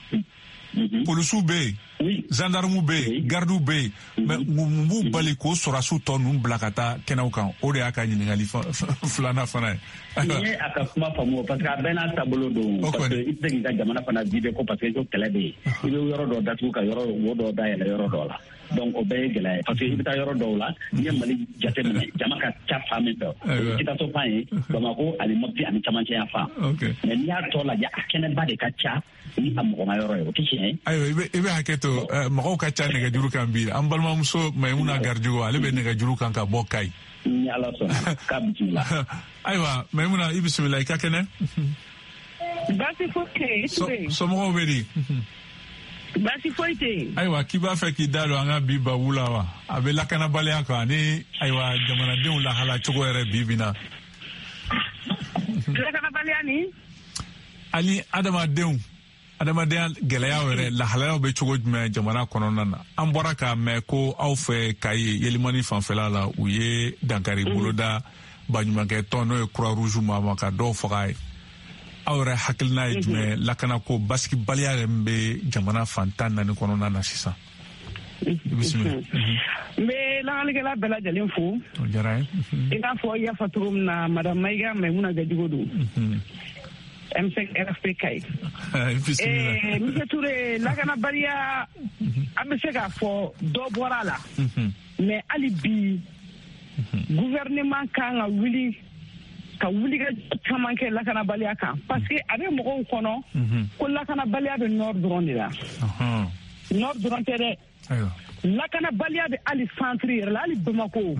Polisiw bɛ yen, gendarmew bɛ yen, gardiw bɛ yen, mais mun b'u bali k'o sɔrɔdasiw tɔ ninnu bila ka taa kɛnɛw kan? O de y'a ka ɲininkali filanan fana ye. Ni ye a ka kuma faamu parce que a bɛɛ n'a taabolo don. Parce que i tɛ se k'i ka jamana fana vider ko parce que ko kɛlɛ bɛ yen. I bɛ yɔrɔ dɔ datugu ka wo dɔ dayɛlɛ yɔrɔ dɔ la. Donc o bɛɛ ye gɛlɛya ye parce que i bɛ taa yɔrɔ dɔw la n'i ye Mali jateminɛ jama ka ca fan min fɛ o ye Sikaso fan ye Bamako ani Mopti ani camancɛ yan fan mais n'i y'a tɔ lajɛ a kɛnɛba de ka ca ni a mɔgɔma yɔrɔ ye o tɛ tiɲɛ ye. Ayiwa i bɛ hakɛ to mɔgɔw ka ca nɛgɛjuru kan bi an balimamuso Mayimuna Gardigo ale bɛ nɛgɛjuru kan ka bɔ Kayi. Ni Ala sɔnna k'a bisimila. Ayiwa Mayimuna i bisimila i ka kɛnɛ. Baasi foyi tɛ yen. Somɔgɔw bɛ di. Baasi foyi tɛ yen. Ayiwa k'i b'a fɛ k'i da don an ka bi babu la wa a bɛ lakanabaliya kan ni ayiwa jamanadenw lahala cogo yɛrɛ bi na. Lakanabaliya ni. Ani adamadenya gɛlɛyaw yɛrɛ lahalayaw bɛ cogo jumɛn jamana kɔnɔna na an bɔra k'a mɛn ko aw fɛ Kayi Yelimani fanfɛla la u ye dankari boloda baɲumankɛ tɔn n'o ye Croix Rouge ma ka dɔw faga ye. Aw yɛrɛ hakilina ye jumɛn lakanako basigibaliya yɛrɛ min bɛ jamana fantan naani kɔnɔna na sisan. Bisimila. N bɛ lakalikɛla bɛɛ lajɛlen fo. O diyara n ye. I n'a fɔ i y'a fɔ cogo min na madame Mayiga Mayimuna Gardigo don. M5 RFP Kayi. Monsieur Touré lakanabaliya an bɛ se k'a fɔ dɔ bɔra a la. Mais hali bi gouvernement kan ka wuli ka caman kɛ lakanabaliya kan parce que a bɛ mɔgɔw kɔnɔ ko lakanabaliya bɛ nord dɔrɔn de la. Nord dɔrɔn tɛ dɛ. Lakanabaliya bɛ hali centre yɛrɛ la hali Bamako.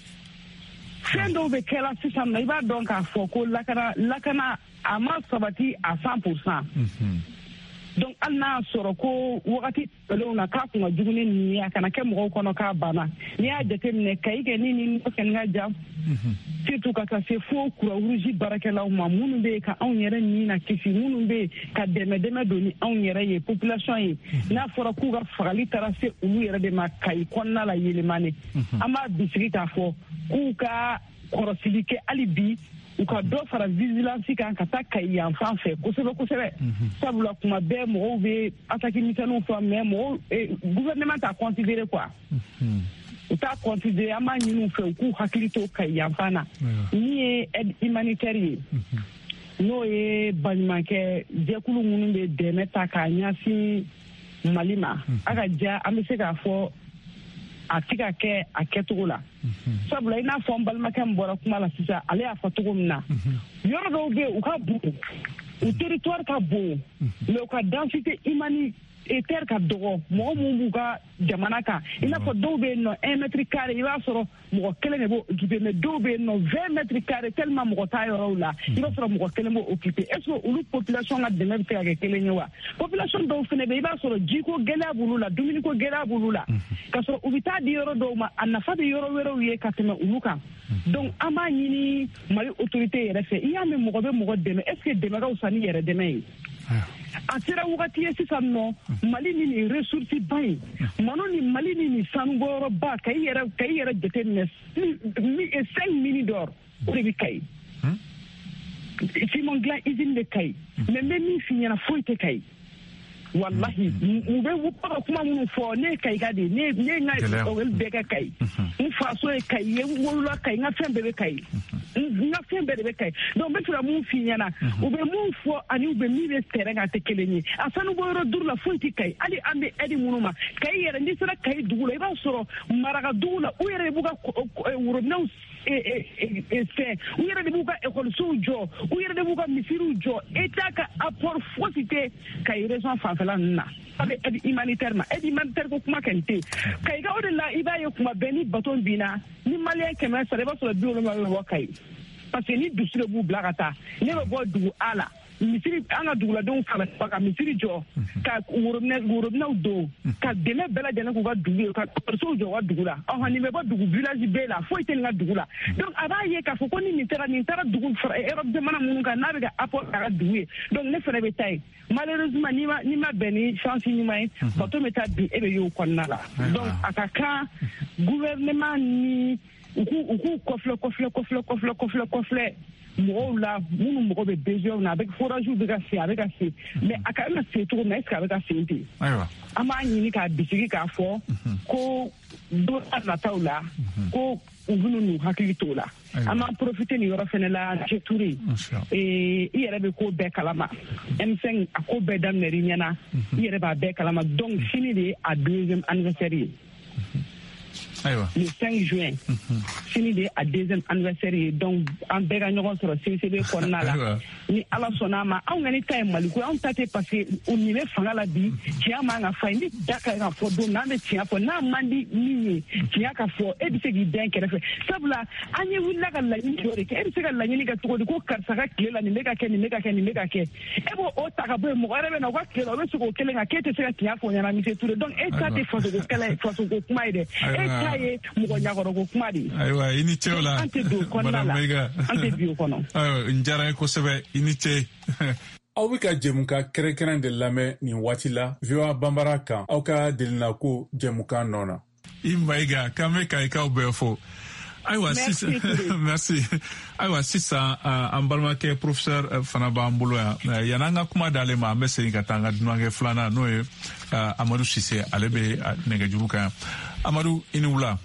Fɛn dɔw bɛ kɛla sisan nɔ i b'a dɔn k'a fɔ ko lakana a ma sabati à 100%. Donc hali n'a sɔrɔ ko wagati tɛmɛnlenw na k'a kun ka jugu ni nin ye a kana kɛ mɔgɔw kɔnɔ k'a banna n'i y'a jateminɛ Kayi kɛ ni kɛnɛ ka jan surtout ka taa se fo Croix Rouge baarakɛlaw ma minnu bɛ yen ka anw yɛrɛ ni na kisi minnu bɛ yen ka dɛmɛ don ni anw yɛrɛ ye population ye n'a fɔra k'u ka fagali taara se olu yɛrɛ de ma Kayi kɔnɔna la Yelemani an b'a bisigi k'a fɔ k'u ka kɔrɔsili kɛ hali bi u ka dɔ fara vigilance kan ka taa Kayi yan fan fɛ kosɛbɛ sabula kuma bɛɛ mɔgɔw bɛ attaque misɛnninw fɔ mais mɔgɔw gouvernement t'a considéré quoi u t'a considéré an b'a ɲini u fɛ u k'u hakili to Kayi yan fan na min ye aide humanitaire ye n'o ye baɲumankɛ jɛkulu minnu bɛ dɛmɛ ta k'a ɲɛsin Mali ma a ka diya an bɛ se k'a fɔ a tɛ ka kɛ a kɛcogo la sabula i n'a fɔ n balimakɛ min bɔra kuma la sisan ale y'a fɔ cogo min na yɔrɔ dɔw bɛ yen u ka bon u territoire ka bon mais u ka densité humanitaire ka dɔgɔ mɔgɔ minnu b'u ka jamana kan i n'a fɔ dɔw bɛ yen nɔ 1 mètre carré i b'a sɔrɔ mɔgɔ kelen de b'o occupé mais dɔw bɛ yen nɔ 20 mètre carré tellement mɔgɔ t'a yɔrɔw la i b'a sɔrɔ mɔgɔ kelen b'o occupé est ce que olu population ka dɛmɛ bɛ se ka kɛ kelen ye wa population dɔw fana bɛ i b'a sɔrɔ jiko gɛlɛya b'olu la dumuniko gɛlɛya b'olu la ka sɔrɔ u bɛ taa di yɔrɔ dɔw ma a nafa bɛ yɔrɔ wɛrɛw ye ka tɛmɛ olu kan donc an b'a ɲini Mali autorité yɛrɛ fɛ i y'a mɛn mɔgɔ bɛ mɔgɔ dɛmɛ est ce que dɛmɛ ka fisa ni yɛrɛ dɛmɛ ye a sera wagati ye sisan nɔ Mali ni nin ressource ba ye ni Mali ni nin sanubɔyɔrɔba ka i yɛrɛ jateminɛ 5 mines d'or o de bɛ Kayi ciment dilan usine bɛ Kayi mais n bɛ min f'i ɲɛna foyi tɛ Kayi wallahi mu be wupa kuma mu fo ne kai ga de ne nga o be ka kai mu fa so kai ye wolo kai nga fembe be kai nga fembe be kai donc be tura mu finyana o be mu fo ani o be mi be teranga te keleni asanu bo ro dur la fonti kai ali ambe edi munuma kai yere ndi sura kai dugula iba soro maraga dugula o yere buga wuro naw se o yere de buga école sujo o yere de buga misiru jo etaka apport fosité kai raison fa na abe edi humanitaire ko kuma kente kai ga odella ibaye kuma beni baton bina ni malien kemen sare ba so biolo ma wo kai parce que ni dusire bu blagata ne be bo du ala misiri anga dugula don fala ka misiri jo ka urobne do ka dele bela jana ko ga dugu ka so jo wa dugula o ni me bo dugu village bela fo ite nga dugula donc aba ye ka fo ko ni tera dugu Europe de mana mun ka na be ga apport ka dugu donc ne fere be tay malheureusement ni ma beni chance ni mai bato meta bi ebe yo konnala donc akaka gouvernement ni uku kofle mɔgɔw la minnu mɔgɔ bɛ besoin na avec forage bɛ ka se a bɛ ka se mais a ka kan ka se cogo min na est-ce que a bɛ ka se ten an b'a ɲini k'a bisigi k'a fɔ ko don a nataw la ko u bɛna n'u hakili t'o la an b'an profiter nin yɔrɔ fana la Cɛ Ture i yɛrɛ bɛ ko bɛɛ kalama M5 a ko bɛɛ daminɛ i ɲɛna i yɛrɛ b'a bɛɛ kalama donc sini de ye a 2e anniversaire ye le 5 juin fini de a 2e anniversaire donc an bɛɛ ka ɲɔgɔn sɔrɔ CCB kɔnɔna la ni ala sɔnna ma anw kɔni ta ye Maliko anw ta tɛ parce que o nin bɛ fanga la bi tiɲɛ man ka fɔ ni da ka kan fɔ don n'an bɛ tiɲɛ fɔ n'a man di min ye tiɲɛ ka fɔ e bɛ se k'i den kɛrɛfɛ sabula an ye wulila ka laɲini dɔ de kɛ e bɛ se ka laɲini kɛ cogo di ko karisa ka tile la nin bɛ ka kɛ nin bɛ ka kɛ nin bɛ ka kɛ e b'o o ta ka bɔ yen mɔgɔ wɛrɛ bɛ na o ka tile la o bɛ se k'o kelen kan k'e tɛ se ka tiɲɛ fɔ ɲɛna Monsieur Ture donc e ta tɛ fasoko kuma ye dɛ e ta ye mɔgɔ ɲagɔrɔko kuma de ye ayiwa i ni cɛw la an tɛ don kɔnɔna la an tɛ bi o kɔnɔ n diyara ye kosɛbɛ i ni ce aw bɛ ka jɛmukan kɛrɛnkɛrɛn de lamɛn nin waati la VOA Bambara kan aw ka delina ko jɛmukan nɔ na i Mayiga k'an bɛ ka ikaw bɛɛ fo ayiwa sisan merci ayiwa sisan an balimakɛ professeur fana b'an bolo yan yan'an ka kuma d'ale ma an bɛ segin ka taa an ka dunankɛ filanan n'o ye Amadu Sise ale bɛ nɛgɛjuru kan yan Amadu i ni wula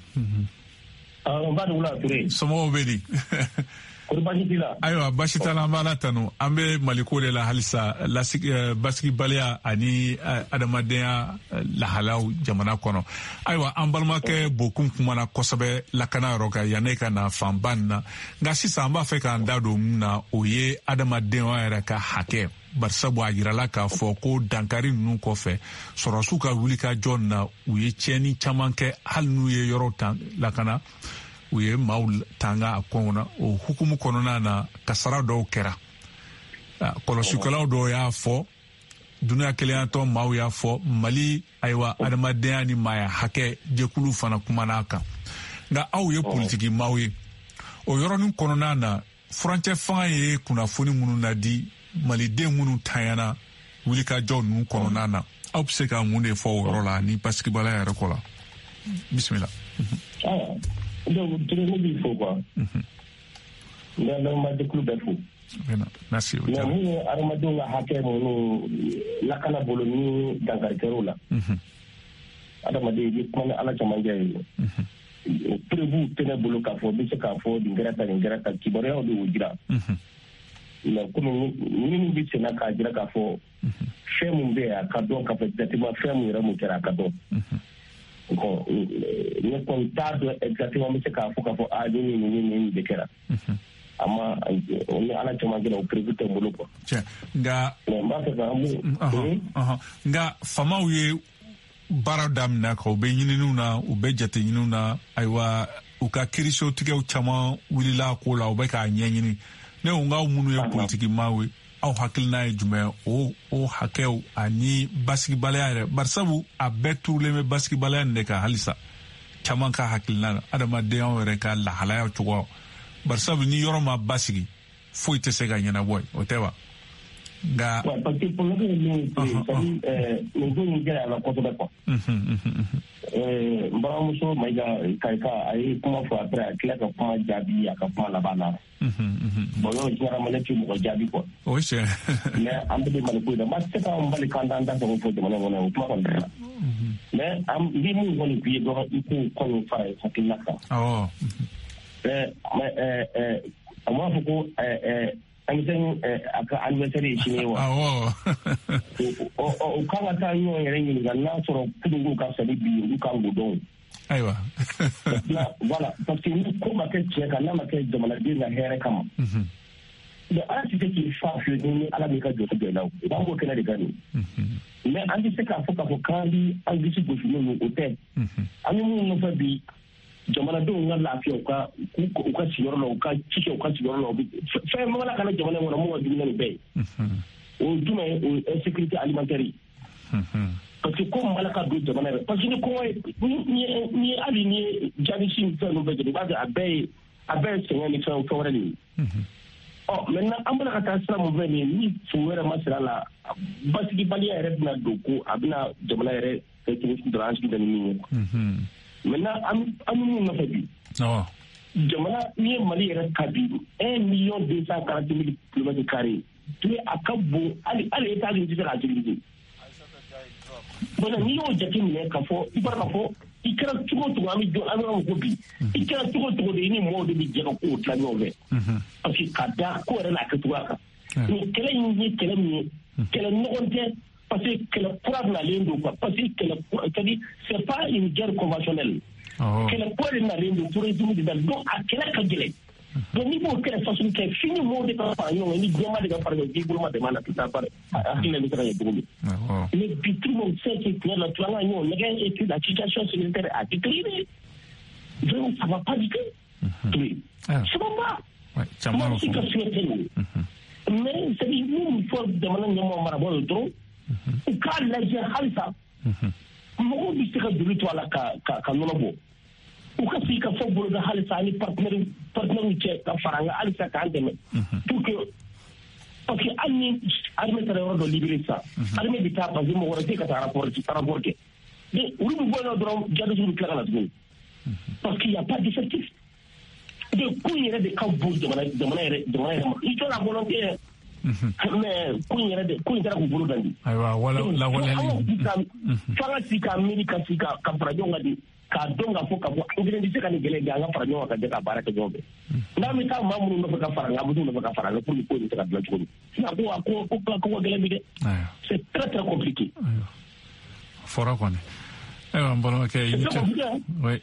somɔgɔw bɛ di ayiwa basi t'a la an b'ala tanu an bɛ Maliko de la halisa basigibaliya ani adamadenya lahalaw jamana kɔnɔ ayiwa an balimakɛ Bokum kumana kosɛbɛ lakana yɔrɔ kan yanne ka na fanba nin na nka sisan an b'a fɛ k'an da don mun na o ye adamadenya yɛrɛ ka hakɛ barisabu a yirala k'a fɔ ko dankari ninnu kɔfɛ sɔrɔsiw ka wulikajɔ na u ye tiɲɛni caman kɛ hali n'u ye yɔrɔ tan lakana u ye maaw tanga a kɔn na o hukumu kɔnɔna na kasara dɔw kɛra kɔlɔsikɛlaw dɔw y'a fɔ duniya keleyatɔ maaw y'a fɔ Mali ayiwa adamadenya ni maaya hakɛ jɛkulu fana kumana a kan nka aw ye politiki maaw ye o yɔrɔnin kɔnɔna na furancɛ fanga ye kunnafoni minnu nadi maliden minnu tanyana wulikajɔ ninnu kɔnɔna na aw bɛ se ka mun de fɔ o yɔrɔ la ni basigibaliya yɛrɛ kɔ la bisimila. Donc, tout le monde il faut quoi. Ma déclou bɛ fo. Merci. Mais mun ye adamadenw ka hakɛ minnu lakana bolo ni dankarikɛlaw la. Adamaden i kuma ni ala camancɛ ye. Preuve tɛ ne bolo k'a fɔ n bɛ se k'a fɔ nin kɛra tan kibaruyaw de y'o jira. Mais komi ɲinini bɛ senna k'a jira k'a fɔ fɛn min bɛ yen a ka dɔn k'a fɔ exactement fɛn min yɛrɛ mun kɛra a ka dɔn. Bon, ne kɔni t'a dɔn exactement n bɛ se k'a fɔ k'a fɔ nin de kɛra. Ama ni ala caman kɛra o preuve tɛ n bolo quoi. Nka n b'a fɛ ka nka famaw ye baara daminɛ kan u bɛ ɲininiw na u bɛ jateɲiniw na ayiwa u ka kiirisotigɛw caman wulila a ko la u bɛ k'a ɲɛɲini ne ko n k'aw minnu ye politiki maaw ye aw hakilina ye jumɛn o hakɛw ani basigibaliya yɛrɛ barisabu a bɛɛ turulen bɛ basigibaliya nin de kan halisa caman ka hakilina na adamadenyaw yɛrɛ ka lahalaya cogoya barisabu ni yɔrɔ ma basigi foyi tɛ se ka ɲɛnabɔ ye o tɛ wa. nga parce que pour nous nous gère la côté de quoi mbaramuso maiga kaika ai kuma fa après kila ka kuma jabi aka kuma labana bon yo jara malati mo jabi ko oui c'est mais ambe mal ko da masse ka mbali kanda nda ko fo de mana wona ko ko mais am bi mu woni bi do ko ko fa hakilla ka amma ko anything aka anniversary shi ne wa o kama ta yi wani yin ga na soro kudin ka sabi biyu kan gudon aiwa voilà parce que ko ma ke ce ka na ma ke da mana na here kama da an ci take fa shi ne ala me ka jota da lawo idan ko kana da gani mais an ji ka fuka ko kandi an ji shi goshi ne hotel an yi mun fa bi jamana don nga lafiya ka siyɔrɔ la ka cike ka siyɔrɔ la fɛn mɔgɔ kana jamana wala mɔgɔ dumuni ni bɛɛ o jumɛn o sécurité alimentaire parce que ko mala ka don jamana yɛrɛ parce que ni hali ni jabisi ni fɛn ninnu bɛɛ jɛni i b'a sɔrɔ a bɛɛ ye sɛgɛn ni fɛn wɛrɛ de ye maintenant an bɛna ka taa sira mun fɛ nin ye ni fo wɛrɛ ma sira la basigibaliya yɛrɛ bɛna don ko a bɛna jamana yɛrɛ fɛ cogo dɔrɔn an sigi ni min ye maintenant an mun nɔfɛ bi jamana ni ye mali yɛrɛ ka bi 1,240,000 kilomètres carrés tun a ka bon hali état de tɛ se k'a jigin bon n'i y'o jateminɛ ka fɔ i b'a fɔ i kɛra cogo o cogo an bɛ yɔrɔ ko bi i kɛra cogo o cogo de i ni mɔgɔw de bɛ jɛ ka kow tila ɲɔgɔn fɛ parce que ka da ko yɛrɛ n'a kɛcogoya kan nin kɛlɛ in ye kɛlɛ min ye kɛlɛ ɲɔgɔn tɛ parce que kɛlɛ kura nalen don quoi parce que c'est-à-dire c'est pas une guerre conventionnelle kɛlɛ kura de nalen don terrorisme de dal donc a kɛlɛ ka gɛlɛn donc n'i b'o kɛlɛ façon kɛ fini mɔgɔw de ka fara ɲɔgɔn kan ni jɛma de ka fara ɲɔgɔn k'i bolo ma dɛmɛ na k'i taa fara hakili la bɛ se ka ɲɛ cogo min mais bi tout le monde sait que tiɲɛ la tu an ka ɲɔgɔn nɛgɛ et puis la situation sécuritaire a décliné donc ça va pas du tout oui ça va pas moi aussi ka souhaité mais c'est-à-dire nous faut jamana ɲɛmɔgɔ marabagaw ye dɔrɔn u k'a lajɛ halisa mɔgɔw bɛ se ka joli to a la ka nɔnɔ bɔ u ka sigi ka fɔ boloda halisa ani partenaires cɛ ka fara an kan halisa k'an dɛmɛ pour que parce que hali ni armée taara yɔrɔ dɔ libéré sisan armée bɛ taa parce que mɔgɔ wɛrɛ tɛ ka taa rapport kɛ olu bɛ bɔ yen nɔ dɔrɔn jadisiw bɛ tila ka na tuguni parce qu'il y a pas d'effectif de ko in yɛrɛ de ka bon jamana yɛrɛ ma i jɔ la volonté mais ko in taara k'u bolo dan di fanga si ka miiri ka si ka fara ɲɔgɔn kan de k'a dɔn k'a fɔ ka fɔ an kelen tɛ se ka nin gɛlɛn kɛ an ka fara ɲɔgɔn kan ka jɛ ka baara kɛ ɲɔgɔn fɛ n'an bɛ taa maa minnu nɔfɛ ka fara an kan an bɛ t'u nɔfɛ ka fara an kan pour que ko in bɛ se ka dilan cogo min sinon ko ka gɛlɛn bi dɛ c'est très très compliqué fɔra kɔni ayiwa n balimakɛ i ni ce oui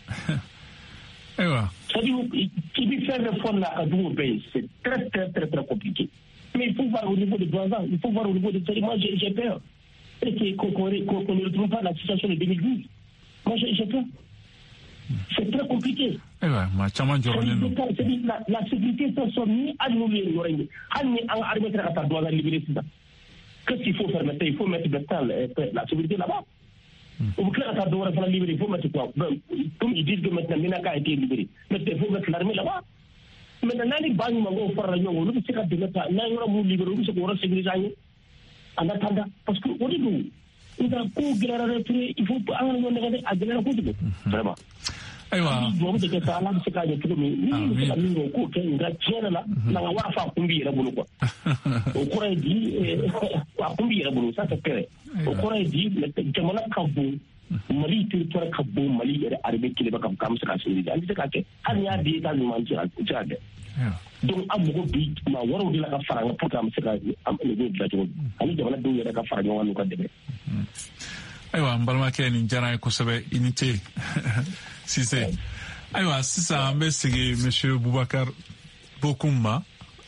ayiwa c'est-à-dire k'i bɛ fɛn fɛn fɔ la ka jugu bɛɛ ye c'est très très très très compliqué mais il faut voir au niveau de Douazan, il faut voir au niveau de Télé. Moi, j'ai peur. Et qu'on ne retrouve pas la situation de 2012. Moi, j'ai peur. C'est très compliqué. La sécurité, ça soit ni à nous les oreilles, à nous arrêter à Douazan libérer ça. Qu'est-ce qu'il faut faire maintenant? Il faut mettre la sécurité là-bas. Au clair, à Douazan libérer, il faut mettre quoi? Comme ils disent que maintenant, Ménaka a été libéré. Mais il faut mettre l'armée là-bas. Maintenant, les banques vont faire la union, nous, c'est qu'à des méthodes, nous, nous, libérer, nous, c'est qu'on va sécuriser en attendant. Parce que, au début, il faut pas regarder à générer un coup de bout. Vraiment. Ayiwa. Bon, c'est que ça, là, c'est qu'à des trucs, mais nous, c'est la ligne au coup, qu'il y a tiens là, là, on va faire combien il y a bon, quoi. Au courant, il dit, combien il y a bon, ça, c'est clair. Au courant, il dit, le Jamana Kabou, Mali territoire ka bon Mali yɛrɛ armée kelen bɛ ka se ka sécuriser an tɛ se ka kɛ hali n'i y'a di état ɲuman tɛ se ka kɛ donc an mago bi maa wɛrɛw de la ka fara an kan pour que an bɛ se ka nege dilan cogo min ani jamana denw yɛrɛ ka fara ɲɔgɔn kan n'u ka dɛmɛ. Ayiwa n balimakɛ nin diyara n ye kosɛbɛ i ni ce Sise. Ayiwa sisan an bɛ segin monsieur Boubacar Bokum ma.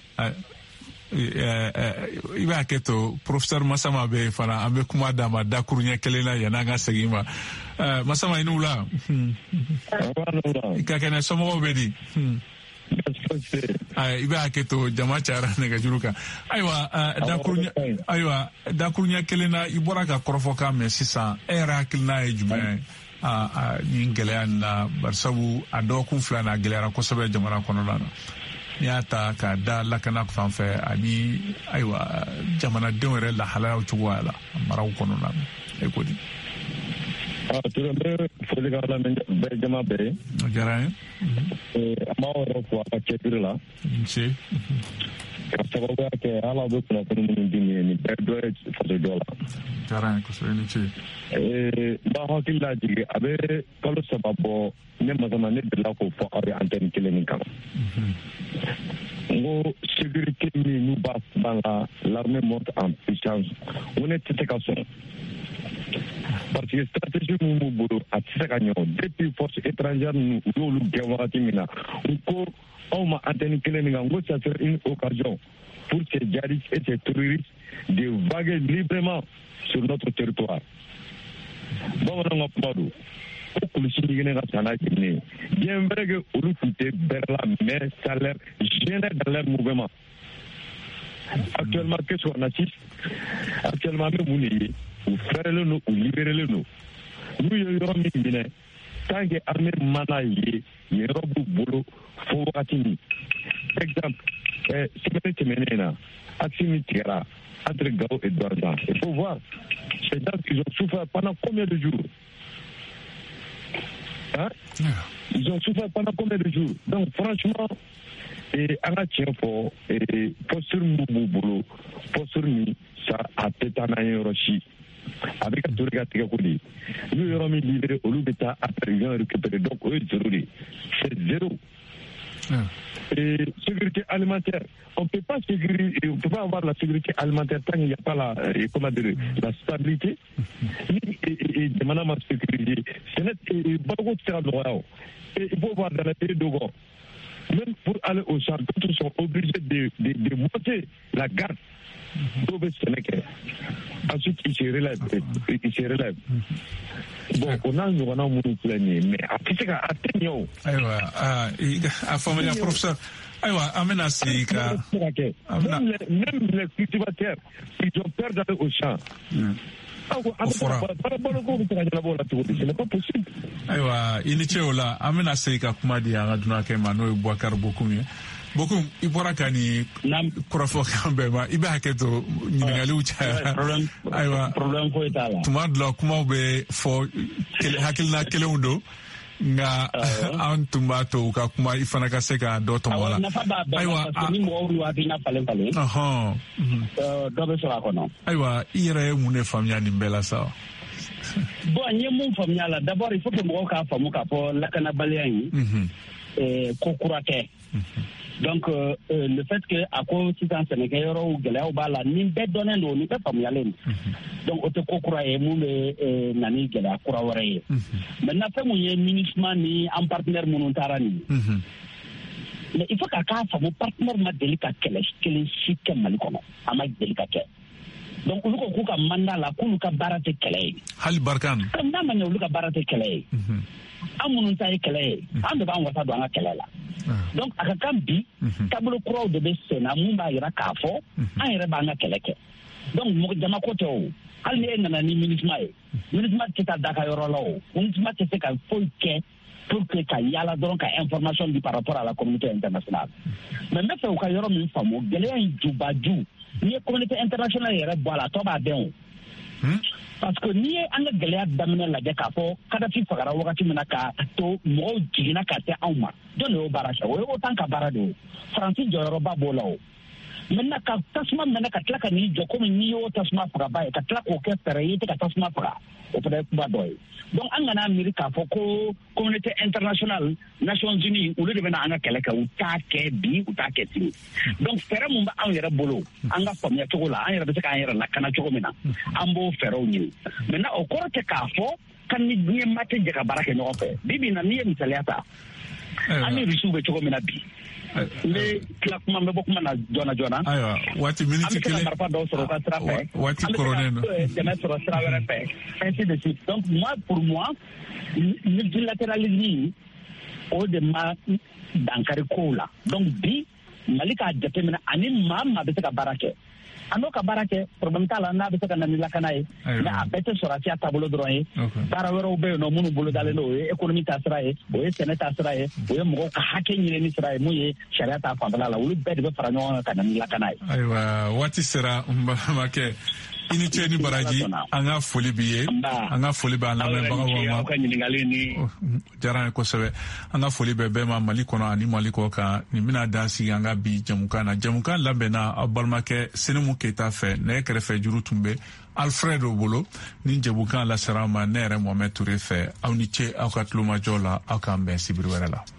I b'a kɛ to professeur Masama bɛ fana an bɛ kuma d'a ma dakuru ɲɛ kelen na yan'an ka segin ma Masama i ni wula i ka kɛnɛ somɔgɔw bɛ di i b'a kɛ to jama cayara nɛgɛjuru kan ayiwa dakuru ɲɛ kelen na i bɔra ka kɔrɔfɔkan mɛn sisan e yɛrɛ hakilina ye jumɛn nin gɛlɛya nin na barisabu a dɔgɔkun fila n'a gɛlɛyara kosɛbɛ jamana kɔnɔna na. n'i y'a ta k'a da lakana fan fɛ ani ayiwa jamanadenw yɛrɛ lahalayaw cogoya la maraw kɔnɔna na e ko di. Ture bɛ foli ka lamɛn bɛɛ jama bɛɛ ye. O diyara n ye. An b'aw yɛrɛ fo a ka cɛsiri la. Ka sababuya kɛ hali aw bɛ kunnafoni minnu di nin bɛɛ dɔ ye faso jɔ la. Diyara n ye kosɛbɛ, i ni ce. N b'a hakili lajigin a bɛ kalo 3 bɔ ne masama ne delila k'o fɔ aw ye antenne kelen min kan. N ko sécurité min n'u b'a ban la l'armée monte en puissance n ko ne tɛ se ka sɔn. Parce que stratégie min b'u bolo a tɛ se ka ɲɛ depuis force étrangère ninnu u y'olu gɛn wagati min na n ko aw ma antenne kelen min kan n ko ça serait une occasion pour ces djihadistes et ces terroristes de vaguer librement sur notre territoire. Bamananw ka kuma don ko kulusi ɲiginnen ka sa n'a jeninen ye. Bien vrai que olu tun tɛ bɛrɛ la mais ça leur gênait dans leur mouvement. Actuellement qu'est-ce qu'on assiste? Actuellement an bɛ mun de ye? U fɛrɛlen don, u libérelen don. N'u ye yɔrɔ min minɛ tant que armée mana ye yen yɔrɔ b'u bolo fo wagati min. Exemple semaine tɛmɛnen na axe min tigɛra entre Gao et Douarza. Il faut voir ces gens qui ont souffert pendant combien de jours? Hein? Ils ont souffert pendant combien de jours? Donc franchement an ka tiɲɛ fɔ posture min b'u bolo posture min ça a tɛ taa n'an ye yɔrɔ si. A bɛ ka tori ka tigɛ ko de ye. N'u ye yɔrɔ min libéré olu bɛ taa après ils vont récupérer donc o ye zéro de. C'est zéro. Sécurité alimentaire, on peut pas avoir la sécurité alimentaire tant qu'il n'y a pas la stabilité et demandant ma sécurité. C'est net et beaucoup de faire droit. Et il faut voir dans la pays d'Ogo, même pour aller au champ, tous sont obligés de monter la garde. Ensuite, ils se relèvent. Bon, on a un nouveau mais après, à famille, professeur. Même les cultivateurs, ils ont peur d'aller au champ. Ce n'est pas possible. Initialement, amena seika kumadi angaduna kema no Boubacar Bokoum. Bokoum, i bɔra ka ni kɔrɔfɔ kan bɛɛ ma i bɛ hakɛ to ɲininkaliw cayara ayiwa tuma dɔ la kumaw bɛ fɔ hakilina kelenw don nka an tun b'a to u ka kuma i fana ka se ka dɔ tɔmɔ la ayiwa ayiwa i yɛrɛ ye mun de faamuya nin bɛɛ la sa. Bon, n ye mun faamuya la d'abord il faut que mɔgɔw k'a faamu k'a fɔ lakanabaliya in ko kura tɛ. Donc le fait que à cause sisan sɛnɛkɛ yɔrɔw gɛlɛyaw b'a la nin bɛɛ dɔnnen don nin bɛɛ faamuyalen don donc o tɛ ko kura ye mun bɛ na ni gɛlɛya kura wɛrɛ ye maintenant fɛn mun ye MINUSMA ni an partenaire minnu taara nin mais il faut k'a faamu partenaire ma deli ka kɛlɛ kelen si kɛ Mali kɔnɔ a ma deli ka kɛ donc olu ko k'u ka mandat la k'olu ka baara tɛ kɛlɛ ye hali Barkan n'a ma ɲɛ olu ka baara tɛ kɛlɛ ye an minnu ta ye kɛlɛ ye an de b'an wasa don an ka kɛlɛ la donc a ka kan bi taabolo kuraw de bɛ sen na mun b'a jira k'a fɔ an yɛrɛ b'an ka kɛlɛ kɛ donc mɔgɔ jama ko tɛ o hali ni e nana ni MINUSMA ye MINUSMA tɛ taa da ka yɔrɔ la o MINUSMA tɛ se ka foyi kɛ pour que ka yaala dɔrɔn ka information di par rapport à la communauté internationale mais n bɛ fɛ u ka yɔrɔ min faamu gɛlɛya in jubaju n'i ye communauté internationale yɛrɛ bɔ a la tɔ b'a dɛn o parce que n'i ye an ka gɛlɛya daminɛ lajɛ k'a fɔ Kadafi fagara wagati min na k'a to mɔgɔw jiginna ka se anw ma jɔn de y'o baara kɛ o ye OTAN ka baara de o Faransi jɔyɔrɔba b'o la o maintenant ka tasuma minɛ ka tila ka n'i jɔ komi n'i y'o tasuma fagaba ye ka tila k'o kɛ fɛɛrɛ ye i tɛ ka tasuma faga o fana ye kuma dɔ ye donc an kana miiri k'a fɔ ko communauté internationale Nations Unies olu de bɛna an ka kɛlɛ kɛ u t'a kɛ bi u t'a kɛ sini donc fɛɛrɛ mun bɛ anw yɛrɛ bolo an ka faamuya cogo la an yɛrɛ bɛ se k'an yɛrɛ lakana cogo min na an b'o fɛɛrɛw ɲini maintenant o kɔrɔ tɛ k'a fɔ kan ni diɲɛ ma tɛ jɛ ka baara kɛ ɲɔgɔn fɛ bi bi in na n'i ye misaliya ta an ni Rusiw bɛ cogo min na bi n bɛ tila kuma n bɛ bɔ kuma na joona ayiwa waati miniti kelen an bɛ se ka marifa dɔw sɔrɔ u ka sira fɛ waati kɔrɔlen don an bɛ se ka dɛmɛ sɔrɔ sira wɛrɛ fɛ ainsi de suite donc pour moi multilatéralisme o de ma dankari kow la donc bi Mali k'a jateminɛ ani maa bɛ se ka baara kɛ ano ka baara kɛ problème t'a la n'a bɛ se ka na ni lakana ye mais a bɛɛ tɛ sɔrɔsiya taabolo dɔrɔn ye baara wɛrɛw bɛ yen nɔ minnu bolo dalen don o ye économie ta sira ye o ye sɛnɛ ta sira ye o ye mɔgɔw ka hakɛ ɲinini sira ye mun ye sariya ta fanfɛla la olu bɛɛ de bɛ fara ɲɔgɔn kan ka na ni lakana ye. Ayiwa waati sera n balimakɛ i ni ce ni baraji an ka foli b'i ye an ka foli bɛ an lamɛnbagaw ma diyara n ye kosɛbɛ an ka foli bɛ bɛɛ ma Mali kɔnɔ ani Mali kɔ kan nin bɛna dan sigi an ka bi jamukan na jamukan labɛnna aw balimakɛ Senemu Keyita fɛ nɛgɛ kɛrɛfɛ juru tun bɛ Alfredo bolo ni jamukan lasera ma ne yɛrɛ Mohamed Touré fɛ aw ni ce aw ka tulomajɔ la aw k'an bɛn sibiri wɛrɛ la.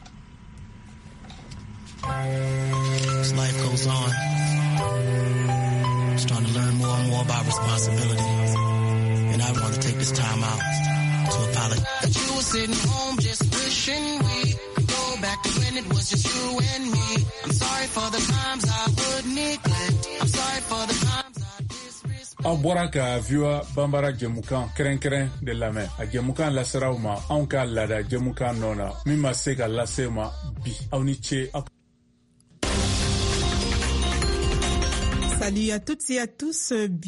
As life goes on, I'm starting to learn more and more about responsibility. And I want to take this time out to apologize. That you were sitting home just wishing we could go back to when it was just you and me. I'm sorry for the times I would neglect. I'm sorry for the times I disrespect. An bɔra ka VOA Bambara jɛmukan kɛrɛnkɛrɛn de lamɛn a jɛmukan laseraw ma anw ka laada jɛmukan nɔ na min ma se ka lase ma bi aw ni ce. Salut à toutes et à tous.